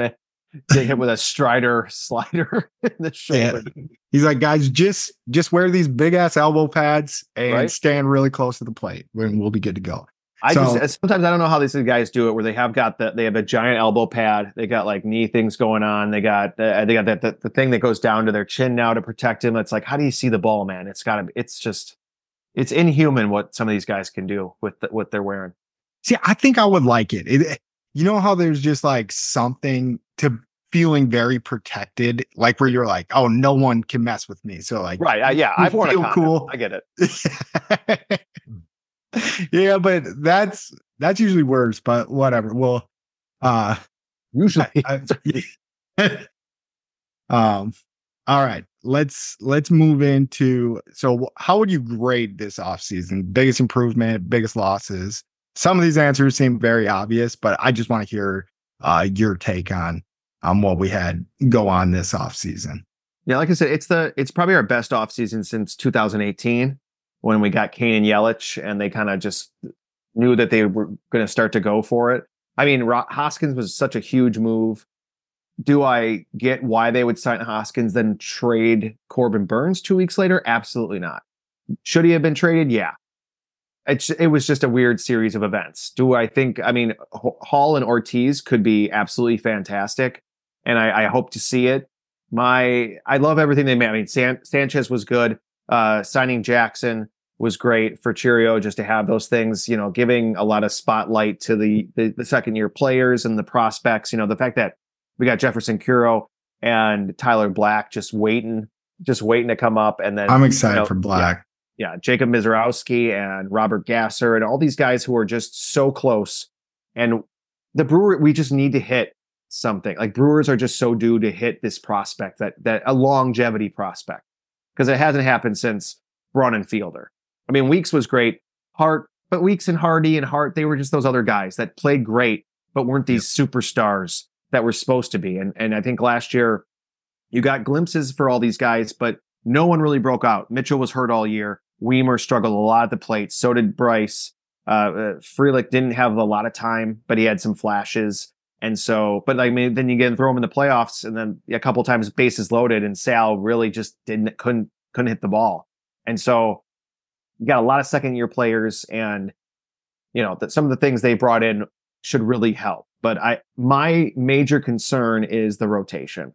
S3: get hit with a Strider slider in the shoulder.
S1: Yeah. He's like, guys, just wear these big ass elbow pads and
S3: Right.
S1: stand really close to the plate, and we'll be good to go.
S3: Sometimes I don't know how these guys do it, where they have a giant elbow pad, they got like knee things going on, they got the thing that goes down to their chin now to protect him. It's like, how do you see the ball, man? It's inhuman what some of these guys can do with what they're wearing.
S1: See, I think I would like it. You know how there's just like something to feeling very protected, like where you're like, oh, no one can mess with me. So like,
S3: Right? Yeah, I've worn a
S1: feel
S3: condom.
S1: cool.
S3: I get it.
S1: Yeah, but that's usually worse. But whatever. Well,
S3: Usually,
S1: all right. Let's move into. So, how would you grade this offseason? Biggest improvement, biggest losses. Some of these answers seem very obvious, but I just want to hear your take on what we had go on this offseason.
S3: yeah, like I said, it's probably our best offseason since 2018 when we got Kane and Yelich, and they kind of just knew that they were going to start to go for it. I mean, Hoskins was such a huge move. Do I get why they would sign Hoskins, then trade Corbin Burns 2 weeks later? Absolutely not. Should he have been traded? Yeah. It was just a weird series of events. Do I think, I mean, Hall and Ortiz could be absolutely fantastic, and I hope to see it. I love everything they made. I mean, Sanchez was good. Signing Jackson was great for Cheerio, just to have those things, giving a lot of spotlight to the second year players and the prospects. The fact that we got Jefferson Curo and Tyler Black just waiting to come up. And then
S1: I'm excited for Black.
S3: Yeah, Jacob Mizorowski and Robert Gasser and all these guys who are just so close. And the we just need to hit something. Like, Brewers are just so due to hit this prospect, that a longevity prospect, because it hasn't happened since Braun and Fielder. I mean, Weeks was great, but Weeks and Hardy and Hart, they were just those other guys that played great, but weren't these superstars that were supposed to be. And I think last year you got glimpses for all these guys, but no one really broke out. Mitchell was hurt all year. Weimer struggled a lot at the plate. So did Bryce. Frelick didn't have a lot of time, but he had some flashes. And so, but I mean, then you throw him in the playoffs, and then a couple times bases loaded, and Sal really just couldn't hit the ball. And so you got a lot of second year players, and some of the things they brought in should really help. But my major concern is the rotation.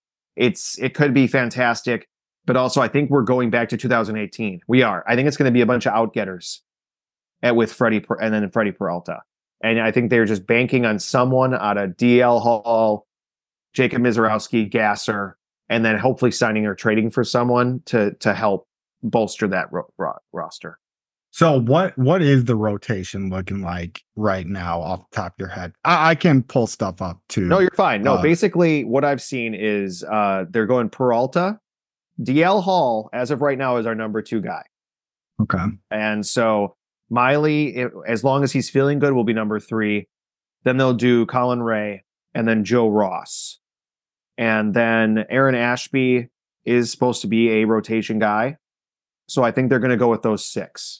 S3: It could be fantastic, but also I think we're going back to 2018. We are. I think it's going to be a bunch of outgetters with Freddie Peralta. And I think they're just banking on someone out of DL Hall, Jacob Mizorowski, Gasser, and then hopefully signing or trading for someone to help bolster that roster.
S1: So what is the rotation looking like right now off the top of your head? I can pull stuff up too.
S3: No, you're fine. No, basically what I've seen is they're going Peralta. DL Hall, as of right now, is our number 2 guy.
S1: Okay.
S3: And so Miley, as long as he's feeling good, will be number 3. Then they'll do Colin Ray and then Joe Ross. And then Aaron Ashby is supposed to be a rotation guy. So I think they're going to go with those 6.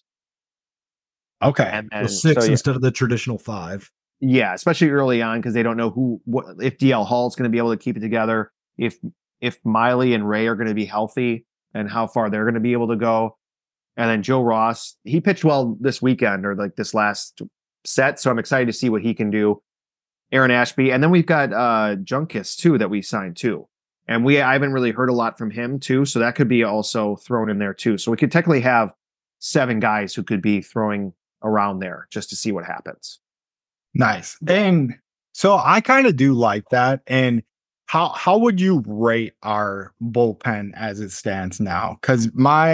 S1: Okay.
S3: And then,
S2: 6 instead of the traditional 5.
S3: Yeah, especially early on, because they don't know if DL Hall is going to be able to keep it together, if Miley and Ray are going to be healthy, and how far they're going to be able to go. And then Joe Ross, he pitched well this weekend, or like this last set, so I'm excited to see what he can do. Aaron Ashby, and then we've got Junkus too that we signed too, and I haven't really heard a lot from him too, so that could be also thrown in there too. So we could technically have 7 guys who could be throwing around there just to see what happens.
S1: Nice. And so I kind of do like that. And how would you rate our bullpen as it stands now? Because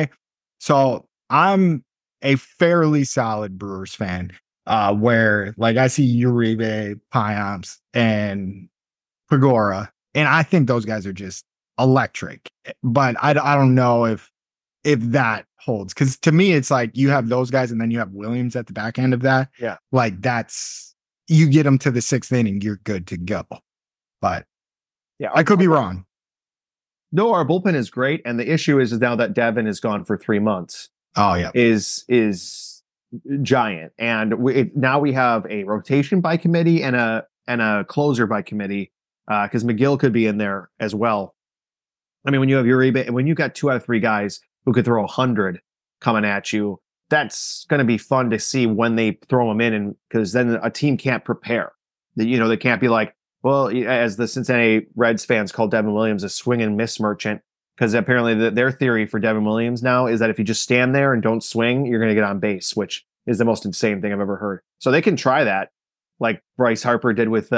S1: I'm a fairly solid Brewers fan, where like I see Uribe, Payamps, and Pagora, and I think those guys are just electric. But I don't know if that holds, because to me it's like you have those guys and then you have Williams at the back end of that.
S3: Yeah,
S1: like you get them to the 6th inning, you're good to go. But yeah, I could be wrong.
S3: No, our bullpen is great, and the issue is now that Devin is gone for 3 months.
S1: Oh yeah,
S3: is giant, and now we have a rotation by committee and a closer by committee. because McGill could be in there as well. I mean, when you have Uribe, when you got 2 out of 3 guys who could throw 100 coming at you, that's going to be fun to see when they throw them in, and because then a team can't prepare. They can't be like, well, as the Cincinnati Reds fans call Devin Williams a swing and miss merchant, because apparently their theory for Devin Williams now is that if you just stand there and don't swing, you're going to get on base, which is the most insane thing I've ever heard. So they can try that, like Bryce Harper did with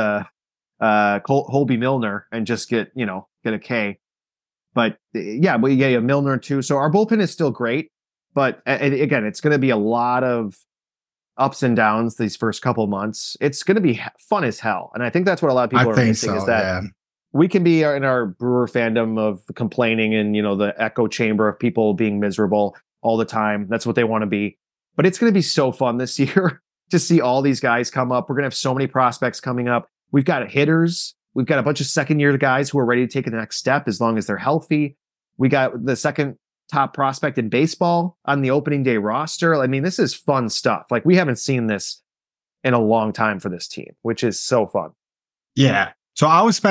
S3: Colby Milner, and just get a K. But yeah, Milner too. So our bullpen is still great, but again, it's going to be a lot of ups and downs these first couple months. It's going to be fun as hell, and I think that's what a lot of people are missing, is that we can be in our Brewer fandom of complaining and the echo chamber of people being miserable all the time. That's what they want to be. But it's going to be so fun this year to see all these guys come up. We're going to have so many prospects coming up. We've got hitters. We've got a bunch of second-year guys who are ready to take the next step as long as they're healthy. We got the second top prospect in baseball on the opening day roster. I mean, this is fun stuff. Like, we haven't seen this in a long time for this team, which is so fun.
S1: Yeah. So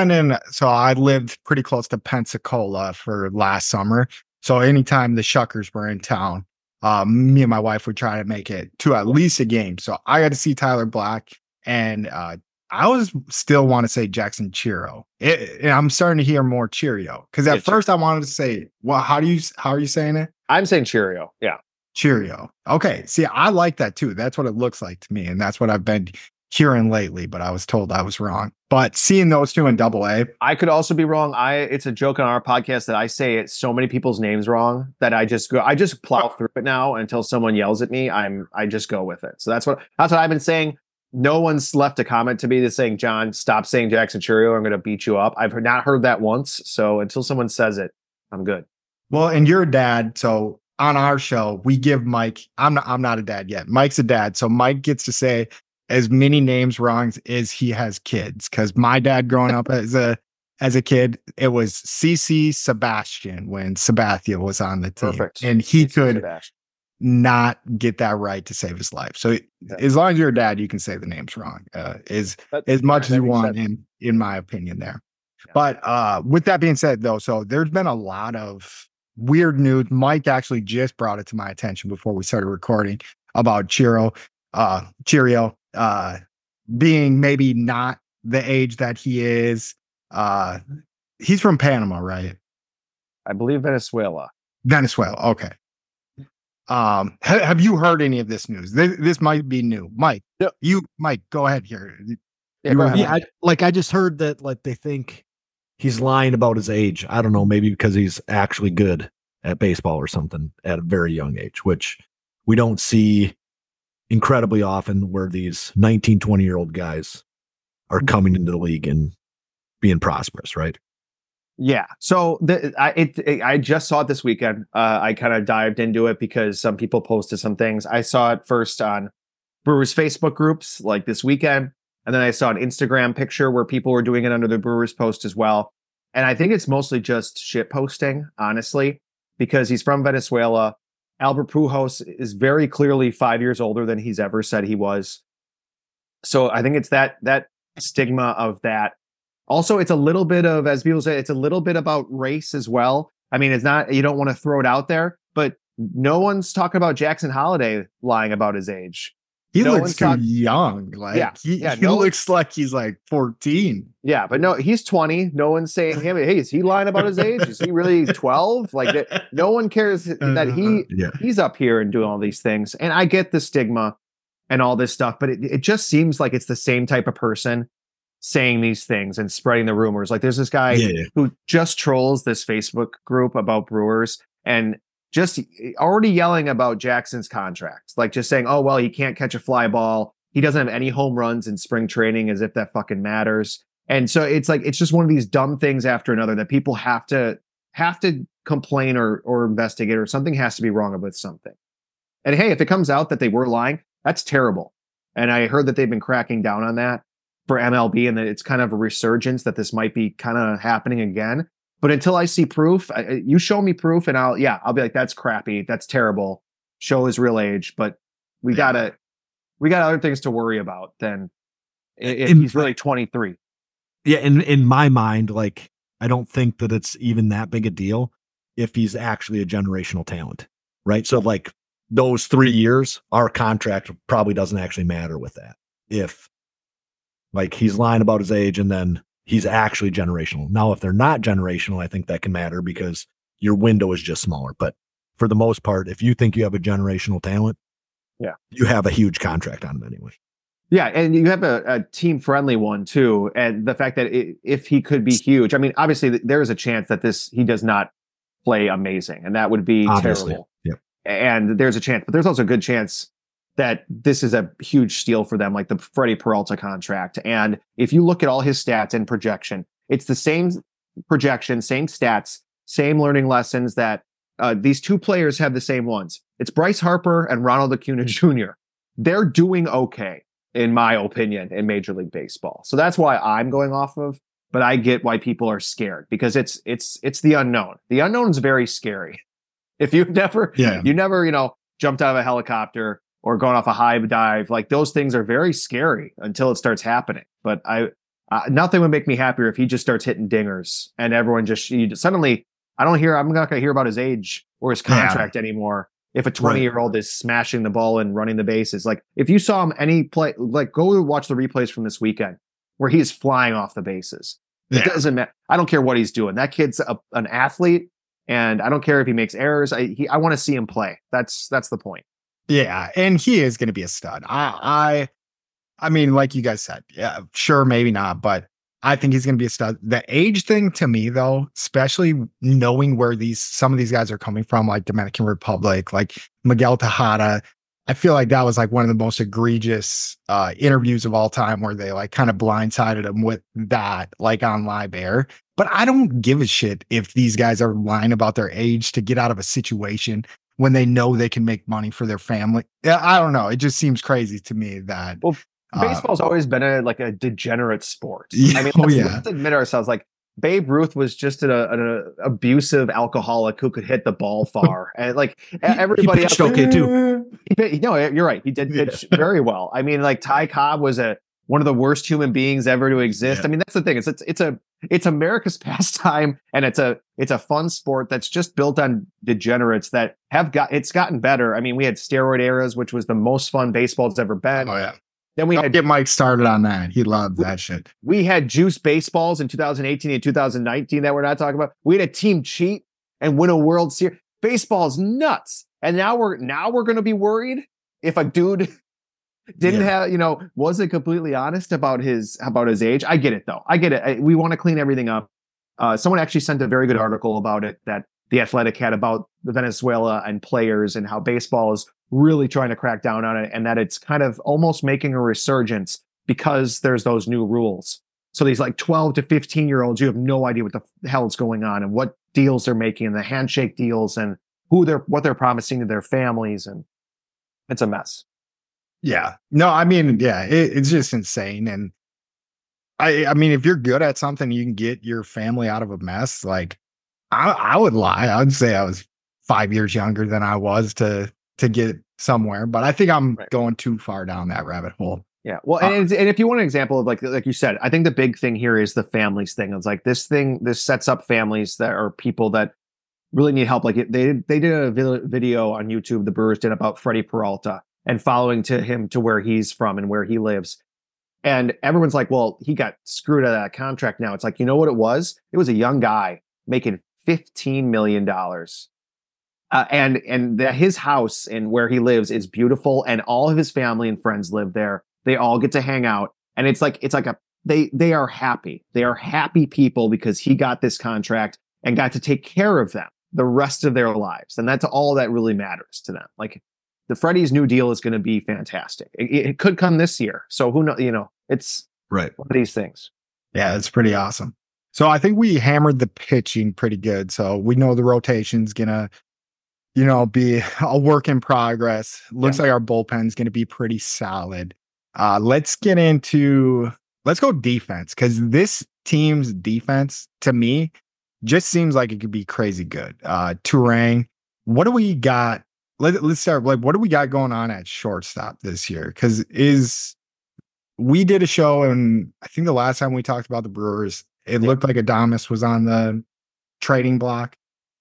S1: I lived pretty close to Pensacola for last summer. So anytime the Shuckers were in town, me and my wife would try to make it to at least a game. So I got to see Tyler Black, and I always still want to say Jackson Chiro. And I'm starting to hear more Cheerio, because at first I wanted to say, well, how are you saying it?
S3: I'm saying Cheerio. Yeah.
S1: Cheerio. Okay. See, I like that too. That's what it looks like to me. And that's what I've been hearing lately, but I was told I was wrong. But seeing those two in AA,
S3: I could also be wrong. It's a joke on our podcast that I say so many people's names wrong that I just plow through it now until someone yells at me. I just go with it. So that's what I've been saying. No one's left a comment to me that's saying, John, stop saying Jackson Chourio. I'm going to beat you up. I've not heard that once. So until someone says it, I'm good.
S1: Well, and you're a dad. So on our show, we give Mike, I'm not a dad yet. Mike's a dad. So Mike gets to say as many names wrong as he has kids. Because my dad growing up as a kid, it was CC Sebastian when Sabathia was on the team.
S3: Perfect.
S1: And he
S3: CC
S1: could
S3: Sebastian.
S1: Not get that right to save his life. So as long as you're a dad, you can say the names wrong as much as you want, in my opinion there. Yeah. But with that being said, though, so there's been a lot of weird news. Mike actually just brought it to my attention before we started recording about Cheerio being maybe not the age that he is. He's from Panama, right?
S3: I believe Venezuela.
S1: Okay. Have you heard any of this news? This might be new. Mike, Mike, go ahead here.
S2: I just heard that they think he's lying about his age. I don't know, maybe because he's actually good at baseball or something at a very young age, which we don't see incredibly often, where these 19, 20-year-old guys are coming into the league and being prosperous, right?
S3: Yeah. So I just saw it this weekend. I kind of dived into it because some people posted some things. I saw it first on Brewers Facebook groups like this weekend. And then I saw an Instagram picture where people were doing it under the Brewers post as well. And I think it's mostly just shit posting, honestly, because he's from Venezuela. Albert Pujols is very clearly 5 years older than he's ever said he was. So I think it's that stigma of that. Also, it's a little bit of, as people say, it's a little bit about race as well. I mean, it's not, you don't want to throw it out there, but no one's talking about Jackson Holiday lying about his age.
S1: He looks too young. Like, he looks like he's like 14.
S3: Yeah, but no, he's 20. No one's saying him. Hey, is he lying about his age? Is he really 12? Like, no one cares that he's up here and doing all these things. And I get the stigma and all this stuff, but it just seems like it's the same type of person saying these things and spreading the rumors. Like, there's this guy who just trolls this Facebook group about Brewers and just already yelling about Jackson's contract, like just saying, oh, well, he can't catch a fly ball. He doesn't have any home runs in spring training, as if that fucking matters. And so it's like, it's just one of these dumb things after another that people have to complain or investigate, or something has to be wrong with something. And hey, if it comes out that they were lying, that's terrible. And I heard that they've been cracking down on that for MLB, and that it's kind of a resurgence that this might be kind of happening again. But until I see proof, you show me proof, and I'll be like, that's crappy, that's terrible. Show his real age, but we got other things to worry about than if he's really 23.
S2: Yeah, in my mind, like, I don't think that it's even that big a deal if he's actually a generational talent, right? So, like, those 3 years, our contract probably doesn't actually matter with that. If, like, he's lying about his age and then he's actually generational. Now, if they're not generational, I think that can matter because your window is just smaller. But for the most part, if you think you have a generational talent,
S3: Yeah.
S2: you have a huge contract on him anyway.
S3: Yeah, and you have a team friendly one too, and the fact that if he could be huge, I mean, obviously there is a chance that he does not play amazing, and that would be
S2: Obviously.
S3: terrible.
S2: Yep.
S3: And there's a chance, but there's also a good chance that this is a huge steal for them, like the Freddie Peralta contract. And if you look at all his stats and projection, it's the same projection, same stats, same learning lessons that these two players have the same ones. It's Bryce Harper and Ronald Acuna Jr. They're doing okay, in my opinion, in Major League Baseball. So that's why I'm going off of, but I get why people are scared because it's the unknown. The unknown is very scary. If you've never, jumped out of a helicopter or gone off a high dive, like those things are very scary until it starts happening. But nothing would make me happier if he just starts hitting dingers and everyone suddenly, I'm not going to hear about his age or his contract anymore. If a 20-year-old is smashing the ball and running the bases, like if you saw him any play, like go watch the replays from this weekend where he is flying off the bases. It doesn't matter. I don't care what he's doing. That kid's an athlete, and I don't care if he makes errors. I want to see him play. That's the point.
S1: Yeah, and he is going to be a stud. I mean, like you guys said, yeah, sure, maybe not, but I think he's going to be a stud. The age thing to me, though, especially knowing where some of these guys are coming from, like Dominican Republic, like Miguel Tejada, I feel like that was like one of the most egregious interviews of all time where they like kind of blindsided him with that, like on live air. But I don't give a shit if these guys are lying about their age to get out of a situation when they know they can make money for their family. Yeah, I don't know. It just seems crazy to me that.
S3: Well, baseball's always been a degenerate sport.
S1: Yeah,
S3: I mean, let's admit ourselves. Like Babe Ruth was just an abusive alcoholic who could hit the ball far, and like everybody
S2: else, okay too.
S3: No, you're right. He did pitch very well. I mean, like Ty Cobb was one of the worst human beings ever to exist. Yeah. I mean, that's the thing. It's America's pastime, and it's a fun sport that's just built on degenerates that it's gotten better. I mean, we had steroid eras, which was the most fun baseball's ever been.
S1: Oh yeah.
S3: Then we had
S1: get Mike started on that. He loved that shit.
S3: We had juice baseballs in 2018 and 2019 that we're not talking about. We had a team cheat and win a World Series. Baseball's nuts. And now we're going to be worried if a dude wasn't completely honest about his age. I get it though. I get it. We want to clean everything up. Someone actually sent a very good article about it that The Athletic had about the Venezuela and players and how baseball is really trying to crack down on it, and that it's kind of almost making a resurgence because there's those new rules. So these like 12 to 15-year-olds, you have no idea what the hell is going on and what deals they're making, and the handshake deals and what they're promising to their families, and it's a mess.
S1: Yeah. No, I mean, yeah, it's just insane. And I mean, if you're good at something, you can get your family out of a mess. Like I would lie. I would say I was 5 years younger than I was to get somewhere, but I think I'm going too far down that rabbit hole.
S3: Yeah. Well, and if you want an example of like you said, I think the big thing here is the families thing. It's like this sets up families that are people that really need help. Like they did a video on YouTube, the Brewers did, about Freddie Peralta and following him to where he's from and where he lives. And everyone's like, well, he got screwed out of that contract now. It's like, you know what it was? It was a young guy making $15 million. And his house and where he lives is beautiful, and all of his family and friends live there. They all get to hang out, and it's like they are happy. They are happy people because he got this contract and got to take care of them the rest of their lives, and that's all that really matters to them. Like the Freddie's new deal is going to be fantastic. It could come this year, so who knows? It's
S2: right.
S3: One of these things.
S1: Yeah, it's pretty awesome. So I think we hammered the pitching pretty good. So we know the rotation's gonna be a work in progress. Looks like our bullpen's going to be pretty solid. Let's go defense, because this team's defense to me just seems like it could be crazy good. Turang, what do we got? Let's start. Like, what do we got going on at shortstop this year? Because we did a show, and I think the last time we talked about the Brewers, it looked like Adames was on the trading block.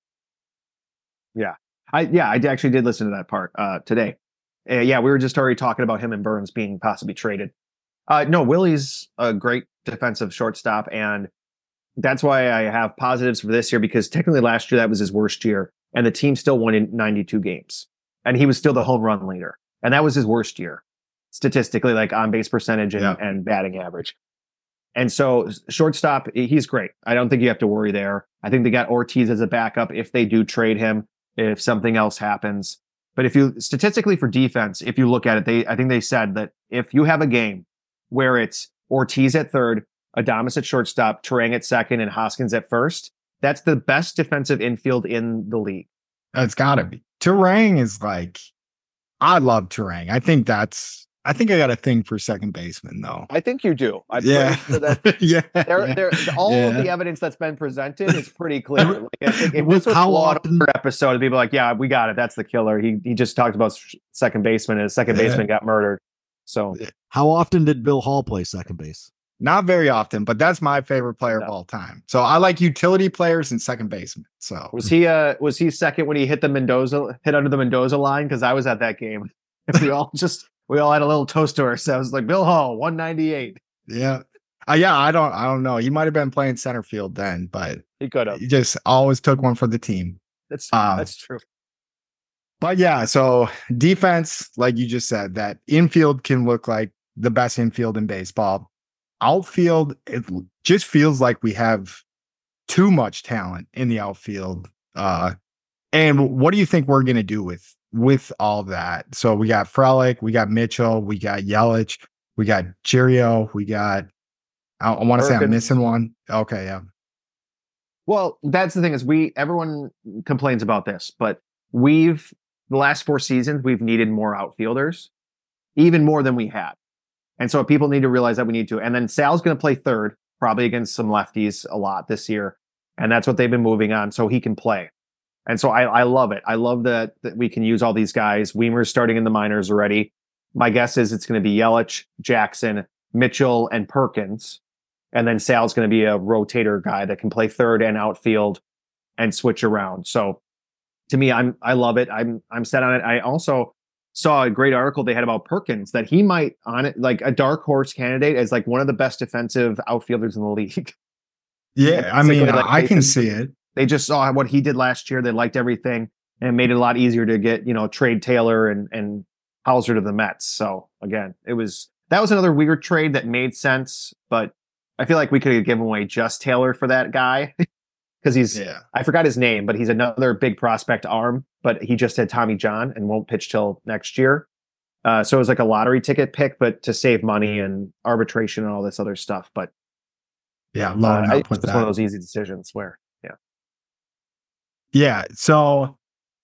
S3: Yeah. I actually did listen to that part today. Yeah, we were just already talking about him and Burns being possibly traded. No, Willie's a great defensive shortstop, and that's why I have positives for this year, because technically last year that was his worst year, and the team still won in 92 games, and he was still the home run leader, and that was his worst year statistically, like on base percentage and batting average. And so shortstop, he's great. I don't think you have to worry there. I think they got Ortiz as a backup if they do trade him, if something else happens. But if you statistically for defense, if you look at it, I think they said that if you have a game where it's Ortiz at third, Adames at shortstop, Turang at second, and Hoskins at first, that's the best defensive infield in the league.
S1: It's gotta be. Turang is like, I love Turang. I think I got a thing for second baseman, though.
S3: I think you do.
S1: Yeah. Yeah.
S3: All of the evidence that's been presented is pretty clear. Like, if this was
S2: How
S3: flawed
S2: often-
S3: episode, people like, yeah, we got it. That's the killer. He just talked about second baseman, and his second baseman got murdered. So
S2: How often did Bill Hall play second base?
S1: Not very often, but that's my favorite player of all time. So I like utility players and second baseman. So
S3: was he second when he hit under the Mendoza line? Because I was at that game. We all had a little toast to ourselves, like Bill Hall, 198.
S1: Yeah. I don't know. He might have been playing center field then, but
S3: He could have.
S1: he just always took one for the team.
S3: That's true.
S1: But yeah, so defense, like you just said, that infield can look like the best infield in baseball. Outfield, it just feels like we have too much talent in the outfield. And what do you think we're going to do with all that? So we got Frelick, we got Mitchell, we got Yelich, we got Cheerio, we got, I want to say I'm missing one. Okay, yeah.
S3: Well, that's the thing is everyone complains about this, but the last 4 seasons, we've needed more outfielders, even more than we had. And so people need to realize that we need to. And then Sal's going to play third, probably against some lefties a lot this year. And that's what they've been moving on, so he can play. And so I love it. I love that we can use all these guys. Weimer's starting in the minors already. My guess is it's going to be Yelich, Jackson, Mitchell, and Perkins. And then Sal's going to be a rotator guy that can play third and outfield and switch around. So to me, I love it. I'm set on it. I also saw a great article they had about Perkins that he might on it like a dark horse candidate as like one of the best defensive outfielders in the league.
S1: Yeah, I mean, I can see it.
S3: They just saw what he did last year. They liked everything, and it made it a lot easier to get, trade Taylor and Hauser to the Mets. So again, that was another weird trade that made sense, but I feel like we could have given away just Taylor for that guy because I forgot his name, but he's another big prospect arm, but he just had Tommy John and won't pitch till next year. So it was like a lottery ticket pick, but to save money and arbitration and all this other stuff. But
S1: yeah,
S3: it's one of those easy decisions where,
S1: yeah. So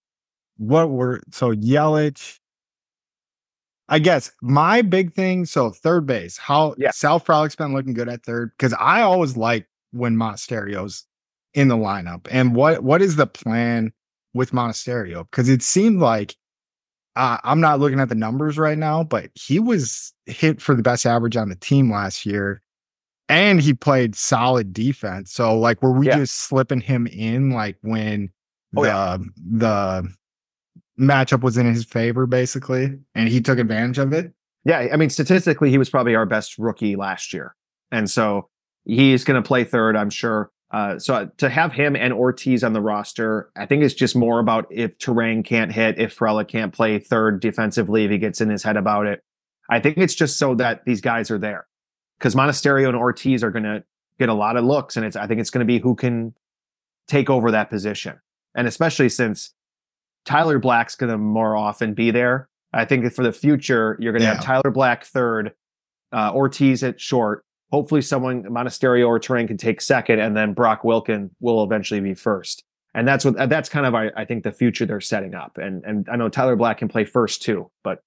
S1: Yelich, I guess my big thing. So third base, Sal Frelick's been looking good at third, because I always like when Monasterio's in the lineup. And what is the plan with Monasterio? Because it seemed like I'm not looking at the numbers right now, but he was hit for the best average on the team last year, and he played solid defense. So like, were we just slipping him in like when the matchup was in his favor, basically, and he took advantage of it?
S3: Yeah, I mean, statistically, he was probably our best rookie last year, and so he's going to play third, I'm sure. So to have him and Ortiz on the roster, I think it's just more about if Turang can't hit, if Frelick can't play third defensively, if he gets in his head about it. I think it's just so that these guys are there, because Monasterio and Ortiz are going to get a lot of looks, and I think it's going to be who can take over that position. And especially since Tyler Black's going to more often be there, I think for the future, you're going to have Tyler Black third, Ortiz at short. Hopefully someone, Monasterio or Turang, can take second, and then Brock Wilken will eventually be first. And that's kind of, I think, the future they're setting up. And I know Tyler Black can play first too, but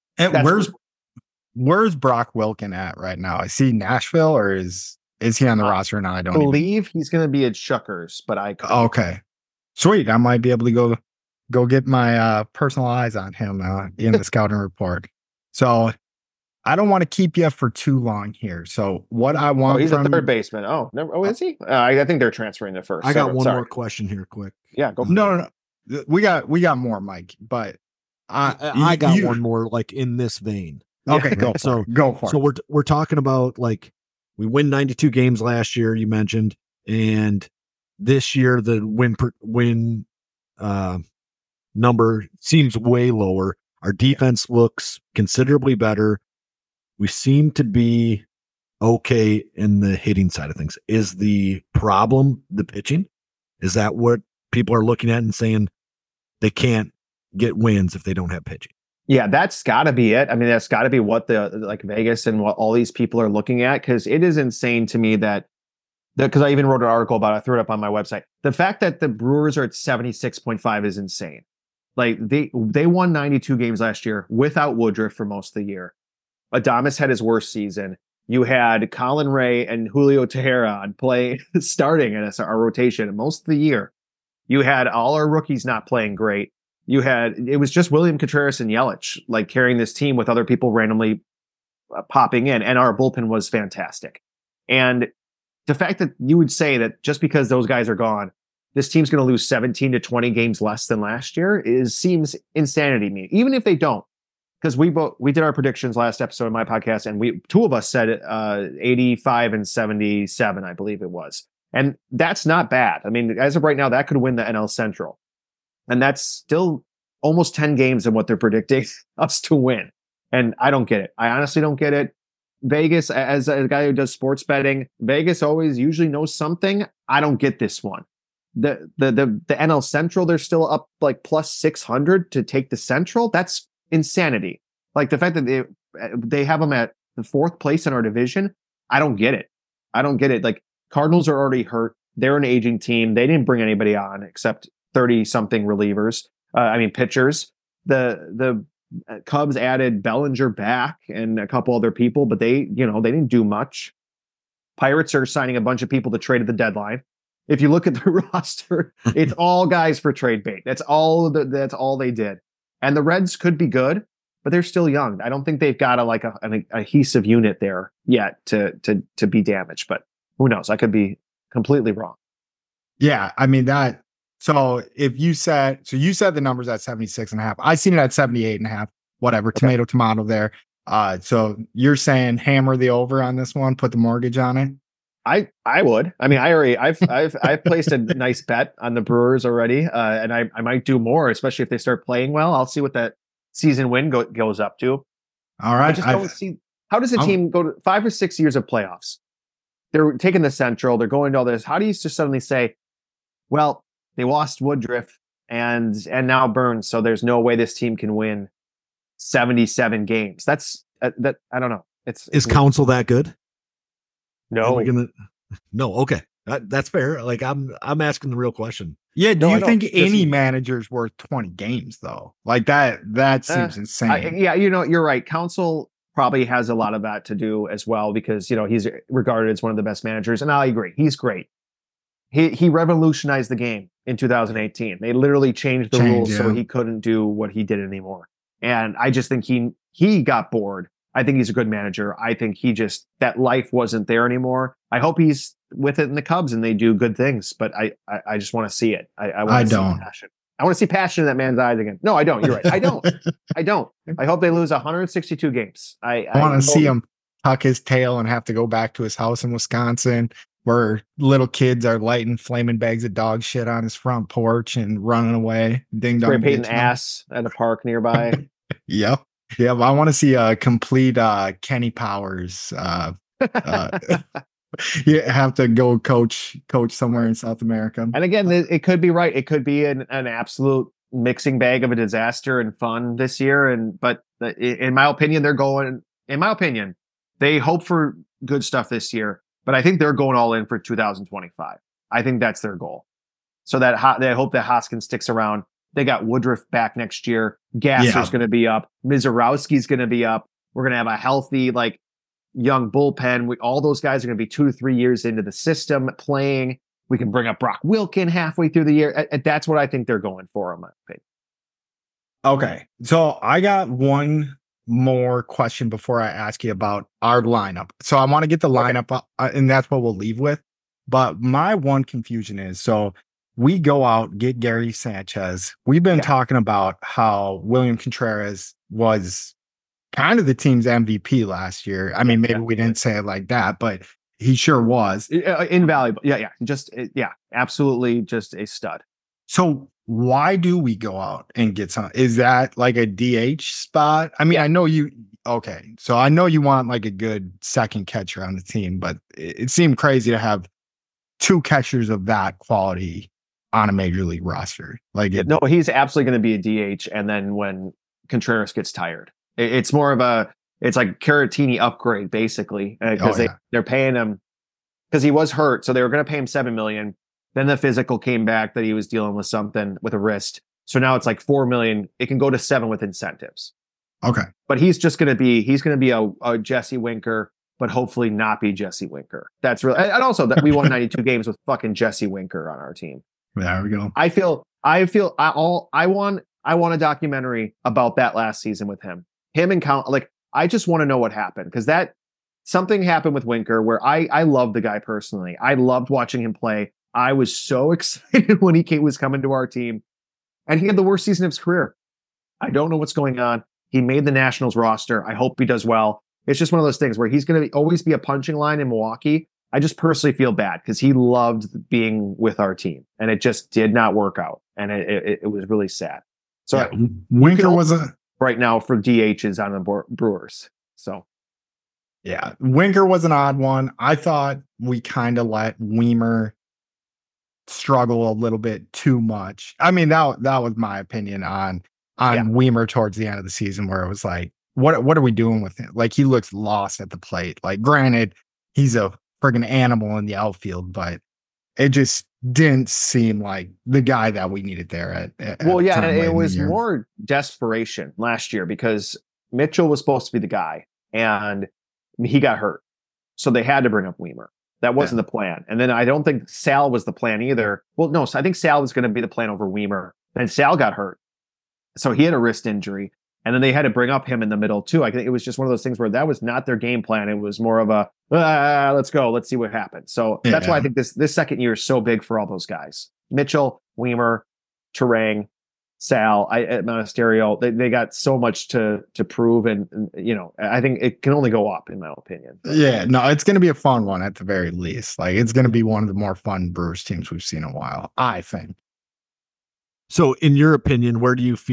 S1: where's Brock Wilken at right now? Is he Nashville, or is he on the roster now? I don't
S3: believe he's going to be at Shuckers, but
S1: okay. Sweet. I might be able to go get my personal eyes on him in the scouting report. So I don't want to keep you for too long here. So what I
S3: Oh,
S1: want
S3: he's a
S1: from
S3: third baseman. Oh, never. Oh, is he? I think they're transferring to first.
S2: I got one
S3: Sorry.
S2: more question here, quick.
S3: Yeah, go for
S1: no, no, no. We got more, Mike. But
S2: I got one more, like in this vein.
S1: Okay, go for
S2: So
S1: it. Go for
S2: So
S1: it.
S2: we're talking about, like, we win 92 games last year, you mentioned, and this year the win number seems way lower. Our defense looks considerably better. We seem to be okay in the hitting side of things. Is the problem the pitching? Is that what people are looking at and saying they can't get wins if they don't have pitching?
S3: Yeah, that's got to be it. I mean, that's got to be what the like Vegas and what all these people are looking at, because it is insane to me that because I even wrote an article about it, I threw it up on my website. The fact that the Brewers are at 76.5 is insane. Like they won 92 games last year without Woodruff for most of the year. Adames had his worst season. You had Colin Ray and Julio Teheran play starting in our rotation most of the year. You had all our rookies not playing great. It was just William Contreras and Yelich like carrying this team with other people randomly popping in, and our bullpen was fantastic. And the fact that you would say that just because those guys are gone, this team's going to lose 17 to 20 games less than last year seems insanity to me. Even if they don't, because we did our predictions last episode of my podcast, and two of us said 85 and 77, I believe it was, and that's not bad. I mean, as of right now, that could win the NL Central, and that's still almost 10 games in what they're predicting us to win. And I don't get it. I honestly don't get it. Vegas, as a guy who does sports betting, Vegas always usually knows something. I don't get this one. The NL Central, they're still up like plus 600 to take the Central. That's insanity. Like the fact that they have them at the fourth place in our division. I don't get it. I don't get it. Like Cardinals are already hurt. They're an aging team. They didn't bring anybody on except 30 something relievers. Pitchers. The Cubs added Bellinger back and a couple other people, but they didn't do much. Pirates are signing a bunch of people to trade at the deadline. If you look at the roster, it's all guys for trade bait. That's all they did. And the Reds could be good, but they're still young. I don't think they've got an adhesive unit there yet to be damaged, but who knows? I could be completely wrong.
S1: Yeah, I mean that. So you said the numbers at 76.5. I seen it at 78.5. Whatever,
S3: Okay.
S1: tomato there. So you're saying hammer the over on this one, put the mortgage on it?
S3: I would. I mean, I've placed a nice bet on the Brewers already, and I might do more, especially if they start playing well. I'll see what that season win goes up to.
S1: All right.
S3: I just don't see how does a team go to 5 or 6 years of playoffs? They're taking the Central. They're going to all this. How do you just suddenly say, well, they lost Woodruff and now Burns, so there's no way this team can win 77 games. That's that. I don't know.
S2: Is Counsell that good?
S3: No.
S2: No. Okay. That's fair. Like I'm asking the real question.
S1: Yeah. Do you think any
S3: he-
S1: manager's worth 20 games though? Like that seems insane.
S3: You're right. Counsell probably has a lot of that to do as well because he's regarded as one of the best managers, and I agree, he's great. He revolutionized the game in 2018. They literally changed the rules so he couldn't do what he did anymore. And I just think he got bored. I think he's a good manager. I think that life wasn't there anymore. I hope he's with it in the Cubs and they do good things, but I just want to see it. I don't. Passion. I want to see passion in that man's eyes again. No, I don't. You're right. I don't. I don't. I hope they lose 162 games. I
S1: want to see him tuck his tail and have to go back to his house in Wisconsin where little kids are lighting flaming bags of dog shit on his front porch and running away. Ding dong.
S3: Spray painting ass at a park nearby.
S1: Yep. Yeah, I want to see a complete Kenny Powers. You have to go coach somewhere in South America.
S3: And again, it could be right. It could be an absolute mixing bag of a disaster and fun this year. But in my opinion, they hope for good stuff this year. But I think they're going all in for 2025. I think that's their goal. So they hope that Hoskins sticks around. They got Woodruff back next year. Gasser's going to be up. Mizorowski's going to be up. We're going to have a healthy, young bullpen. All those guys are going to be 2 to 3 years into the system playing. We can bring up Brock Wilken halfway through the year. That's what I think they're going for, in my opinion.
S1: Okay. So I got one more question before I ask you about our lineup. So I want to get the lineup up, and that's what we'll leave with. But my one confusion is, so we go out, get Gary Sanchez. We've been talking about how William Contreras was kind of the team's MVP last year. I mean, maybe we didn't say it like that, but he sure was.
S3: Invaluable. Absolutely just a stud.
S1: So why do we go out and get some? Is that like a DH spot? I mean, I know you, okay. So I know you want like a good second catcher on the team, but it seemed crazy to have two catchers of that quality on a major league roster.
S3: No, he's absolutely going to be a DH. And then when Contreras gets tired, it's more of it's like Caratini upgrade basically, because they're paying him because he was hurt. So they were going to pay him $7 million. Then the physical came back that he was dealing with something with a wrist. So now it's like $4 million. It can go to $7 million with incentives.
S1: Okay.
S3: But he's going to be a Jesse Winker, but hopefully not be Jesse Winker. That's really, and also that we won 92 games with fucking Jesse Winker on our team.
S1: There we go.
S3: I want a documentary about that last season with him and I just want to know what happened, because something happened with Winker where I love the guy personally. I loved watching him play. I was so excited when he was coming to our team, and he had the worst season of his career. I don't know what's going on. He made the Nationals roster. I hope he does well. It's just one of those things where he's going to always be a punching line in Milwaukee. I just personally feel bad because he loved being with our team, and it just did not work out. And it was really sad. So
S1: Winker was
S3: right now for DHs on the Brewers. So
S1: Winker was an odd one. I thought we kind of let Weimer struggle a little bit too much. I mean, that was my opinion on Weimer towards the end of the season, where it was like, what are we doing with him? Like, he looks lost at the plate. Like, granted, he's a friggin' animal in the outfield, but it just didn't seem like the guy that we needed there
S3: it was more desperation last year because Mitchell was supposed to be the guy and he got hurt. So they had to bring up Weimer. That wasn't the plan. And then I don't think Sal was the plan either. Well, no, so I think Sal was going to be the plan over Weimer. Then Sal got hurt. So he had a wrist injury. And then they had to bring up him in the middle too. I think it was just one of those things where that was not their game plan. It was more of a, let's go. Let's see what happens. So that's why I think this second year is so big for all those guys. Mitchell, Weimer, Turang, Sal, Monasterio, they got so much to prove, and I think it can only go up in my opinion.
S1: Yeah, no, it's going to be a fun one at the very least. Like, it's going to be one of the more fun Brewers teams we've seen in a while, I think.
S2: So, in your opinion,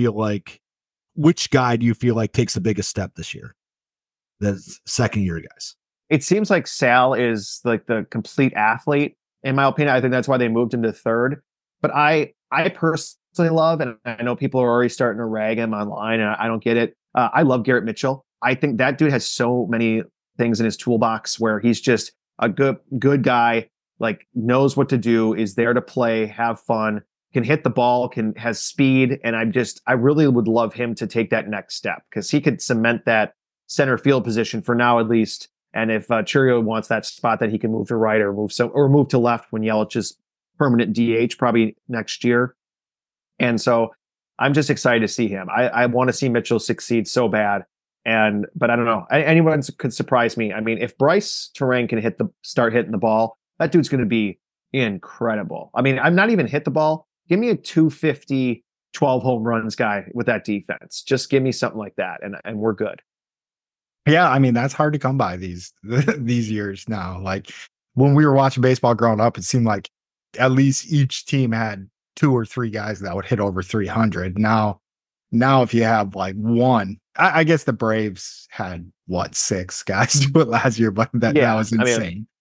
S2: which guy do you feel like takes the biggest step this year? The second year guys.
S3: It seems like Sal is like the complete athlete, in my opinion. I think that's why they moved him to third. But I personally love, and I know people are already starting to rag him online, and I don't get it. I love Garrett Mitchell. I think that dude has so many things in his toolbox where he's just a good guy, like knows what to do, is there to play, have fun, can hit the ball, has speed. And I really would love him to take that next step, because he could cement that center field position for now, at least. And if Churio wants that spot, that he can move to right or move to left when Yelich is permanent DH probably next year. And so I'm just excited to see him. I want to see Mitchell succeed so bad. But I don't know. Anyone could surprise me. I mean, if Bryce Turang can start hitting the ball, that dude's going to be incredible. I mean, I'm not even hit the ball. Give me a 250, 12 home runs guy with that defense. Just give me something like that, and we're good.
S1: Yeah, I mean, that's hard to come by these years now. Like, when we were watching baseball growing up, it seemed like at least each team had 2 or 3 guys that would hit over 300. Now if you have like one, I guess the Braves had 6 guys do it last year, but that was insane.
S3: I mean,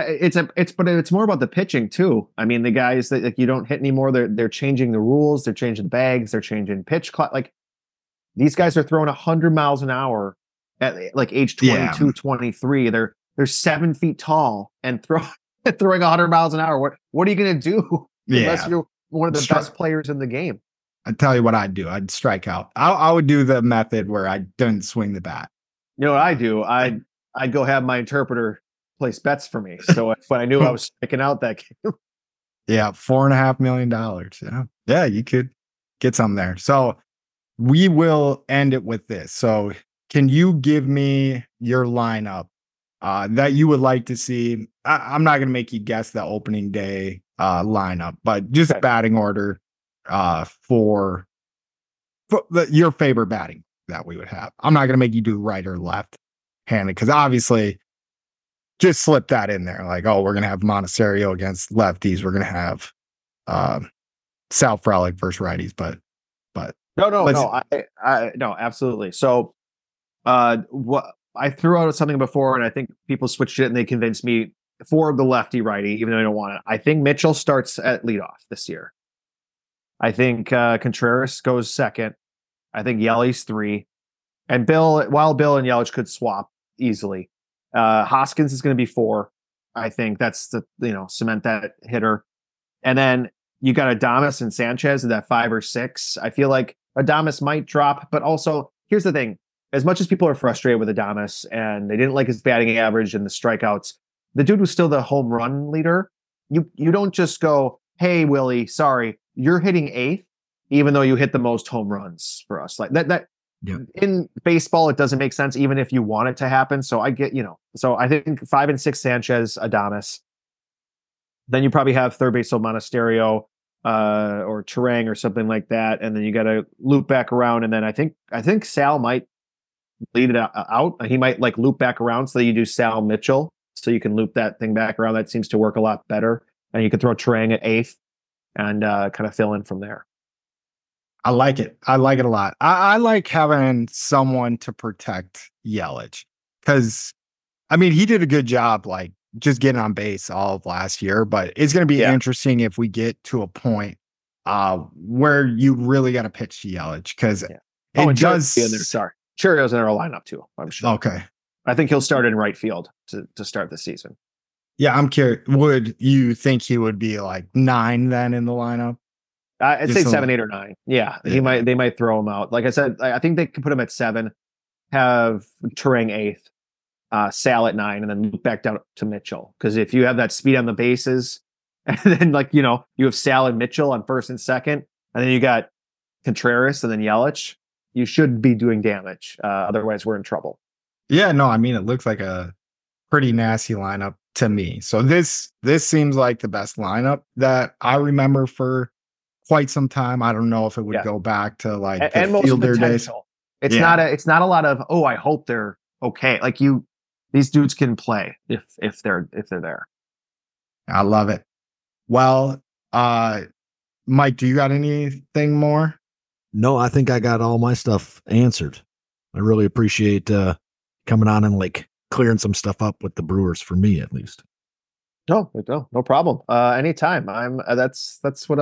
S3: but it's more about the pitching too. I mean, the guys that, like, you don't hit anymore. They're changing the rules. They're changing the bags. They're changing pitch clock. Like, these guys are throwing 100 miles an hour at like age 22, 23. They're 7 feet tall and throwing 100 miles an hour. What are you going to do unless you're one of the best players in the game?
S1: I tell you what I'd do. I'd strike out. I would do the method where I didn't swing the bat.
S3: You know what I do? I'd go have my interpreter place bets for me. So if I knew I was striking out that game.
S1: Yeah, $4.5 million. Yeah, you could get some there. So we will end it with this. So can you give me your lineup that you would like to see? I'm not going to make you guess the opening day lineup, but just
S3: Okay.
S1: batting order for your favorite batting that we would have. I'm not going to make you do right or left handed because obviously just slip that in there. Like, oh, we're going to have Monasterio against lefties. We're going to have Sal Frelick versus righties. But
S3: no, absolutely. So, what I threw out something before, and I think people switched it and they convinced me for the lefty righty, even though I don't want it. I think Mitchell starts at leadoff this year. I think Contreras goes second. I think Yelly's 3. And Bill and Yelich could swap easily. Hoskins is going to be 4. I think that's cement that hitter. And then you got Adames and Sanchez at that 5 or 6. I feel like Adames might drop, but also here's the thing. As much as people are frustrated with Adames and they didn't like his batting average and the strikeouts, the dude was still the home run leader. You don't just go, hey, Willie, sorry, you're hitting 8th, even though you hit the most home runs for us. Like that
S2: Yeah.
S3: In baseball, it doesn't make sense, even if you want it to happen. So I get, so I think 5 and 6 Sanchez, Adames. Then you probably have third base Monasterio or Terang or something like that. And then you got to loop back around. And then I think Sal might lead it out. He might like loop back around so that you do Sal Mitchell. So you can loop that thing back around. That seems to work a lot better. And you can throw Terang at 8th and kind of fill in from there.
S1: I like it. I like it a lot. I like having someone to protect Yelich because, I mean, he did a good job, like just getting on base all of last year. But it's going to be interesting if we get to a point where you really got to pitch to Yelich because it does.
S3: In there. Sorry, Churio's in our lineup too. I'm sure.
S1: Okay,
S3: I think he'll start in right field to start the season.
S1: Yeah, I'm curious. Would you think he would be like 9 then in the lineup?
S3: I'd say 7, 8, or 9. Yeah, they might throw him out. Like I said, I think they could put him at 7, have Terang 8th, Sal at 9, and then loop back down to Mitchell. Because if you have that speed on the bases, and then you have Sal and Mitchell on first and second, and then you got Contreras and then Yelich, you should be doing damage. Otherwise, we're in trouble.
S1: Yeah, no, I mean it looks like a pretty nasty lineup to me. So this seems like the best lineup that I remember for quite some time. I don't know if it would go back to like
S3: and
S1: the
S3: most
S1: Fielder days.
S3: It's not a lot of, oh, I hope they're okay. Like these dudes can play if they're there.
S1: I love it. Well, Mike, do you got anything more?
S2: No, I think I got all my stuff answered. I really appreciate coming on and like clearing some stuff up with the Brewers for me, at least.
S3: No problem. Anytime. That's what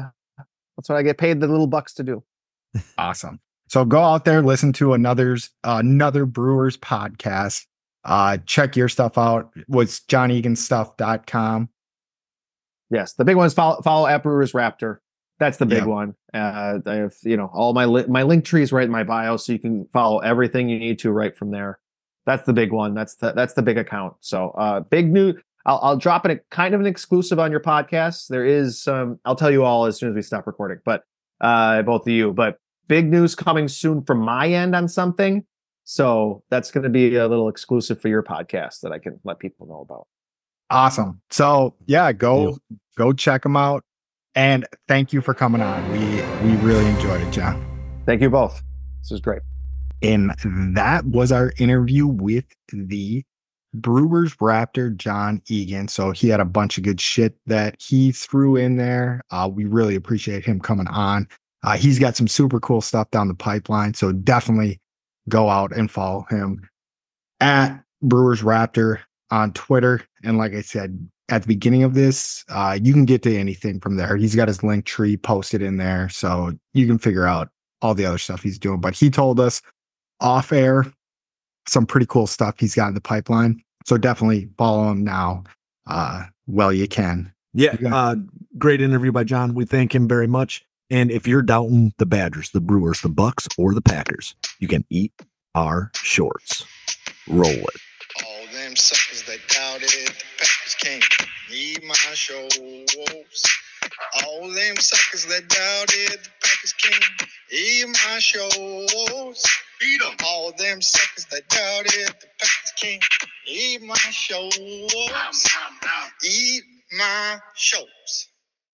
S3: I get paid the little bucks to do.
S1: Awesome. So go out there, listen to another Brewers podcast. Check your stuff out. What's johneganstuff.com.
S3: Yes. The big one is follow at Brewers Raptor. That's the big one. I have, all my link tree is right in my bio, so you can follow everything you need to right from there. That's the big one. That's the big account. So big news. I'll drop it kind of an exclusive on your podcast. There is some, I'll tell you all as soon as we stop recording, but both of you, but big news coming soon from my end on something. So that's going to be a little exclusive for your podcast that I can let people know about.
S1: Awesome. So yeah, go check them out. And thank you for coming on. We really enjoyed it, John.
S3: Thank you both. This was great.
S1: And that was our interview with the Brewers Raptor, John Egan. So he had a bunch of good shit that he threw in there. We really appreciate him coming on. He's got some super cool stuff down the pipeline. So definitely go out and follow him at Brewers Raptor on Twitter. And like I said at the beginning of this, you can get to anything from there. He's got his link tree posted in there. So you can figure out all the other stuff he's doing. But he told us off air some pretty cool stuff he's got in the pipeline. So definitely follow him now. Well, you can.
S2: Yeah. Great interview by John. We thank him very much. And if you're doubting the Badgers, the Brewers, the Bucks, or the Packers, you can eat our shorts. Roll it.
S4: All them suckers that doubted the Packers can't eat my shorts. All them suckers that doubted the Packers can't eat my shorts. Eat 'em. All them suckers that doubted the Packers can't eat my shows. Eat my shows.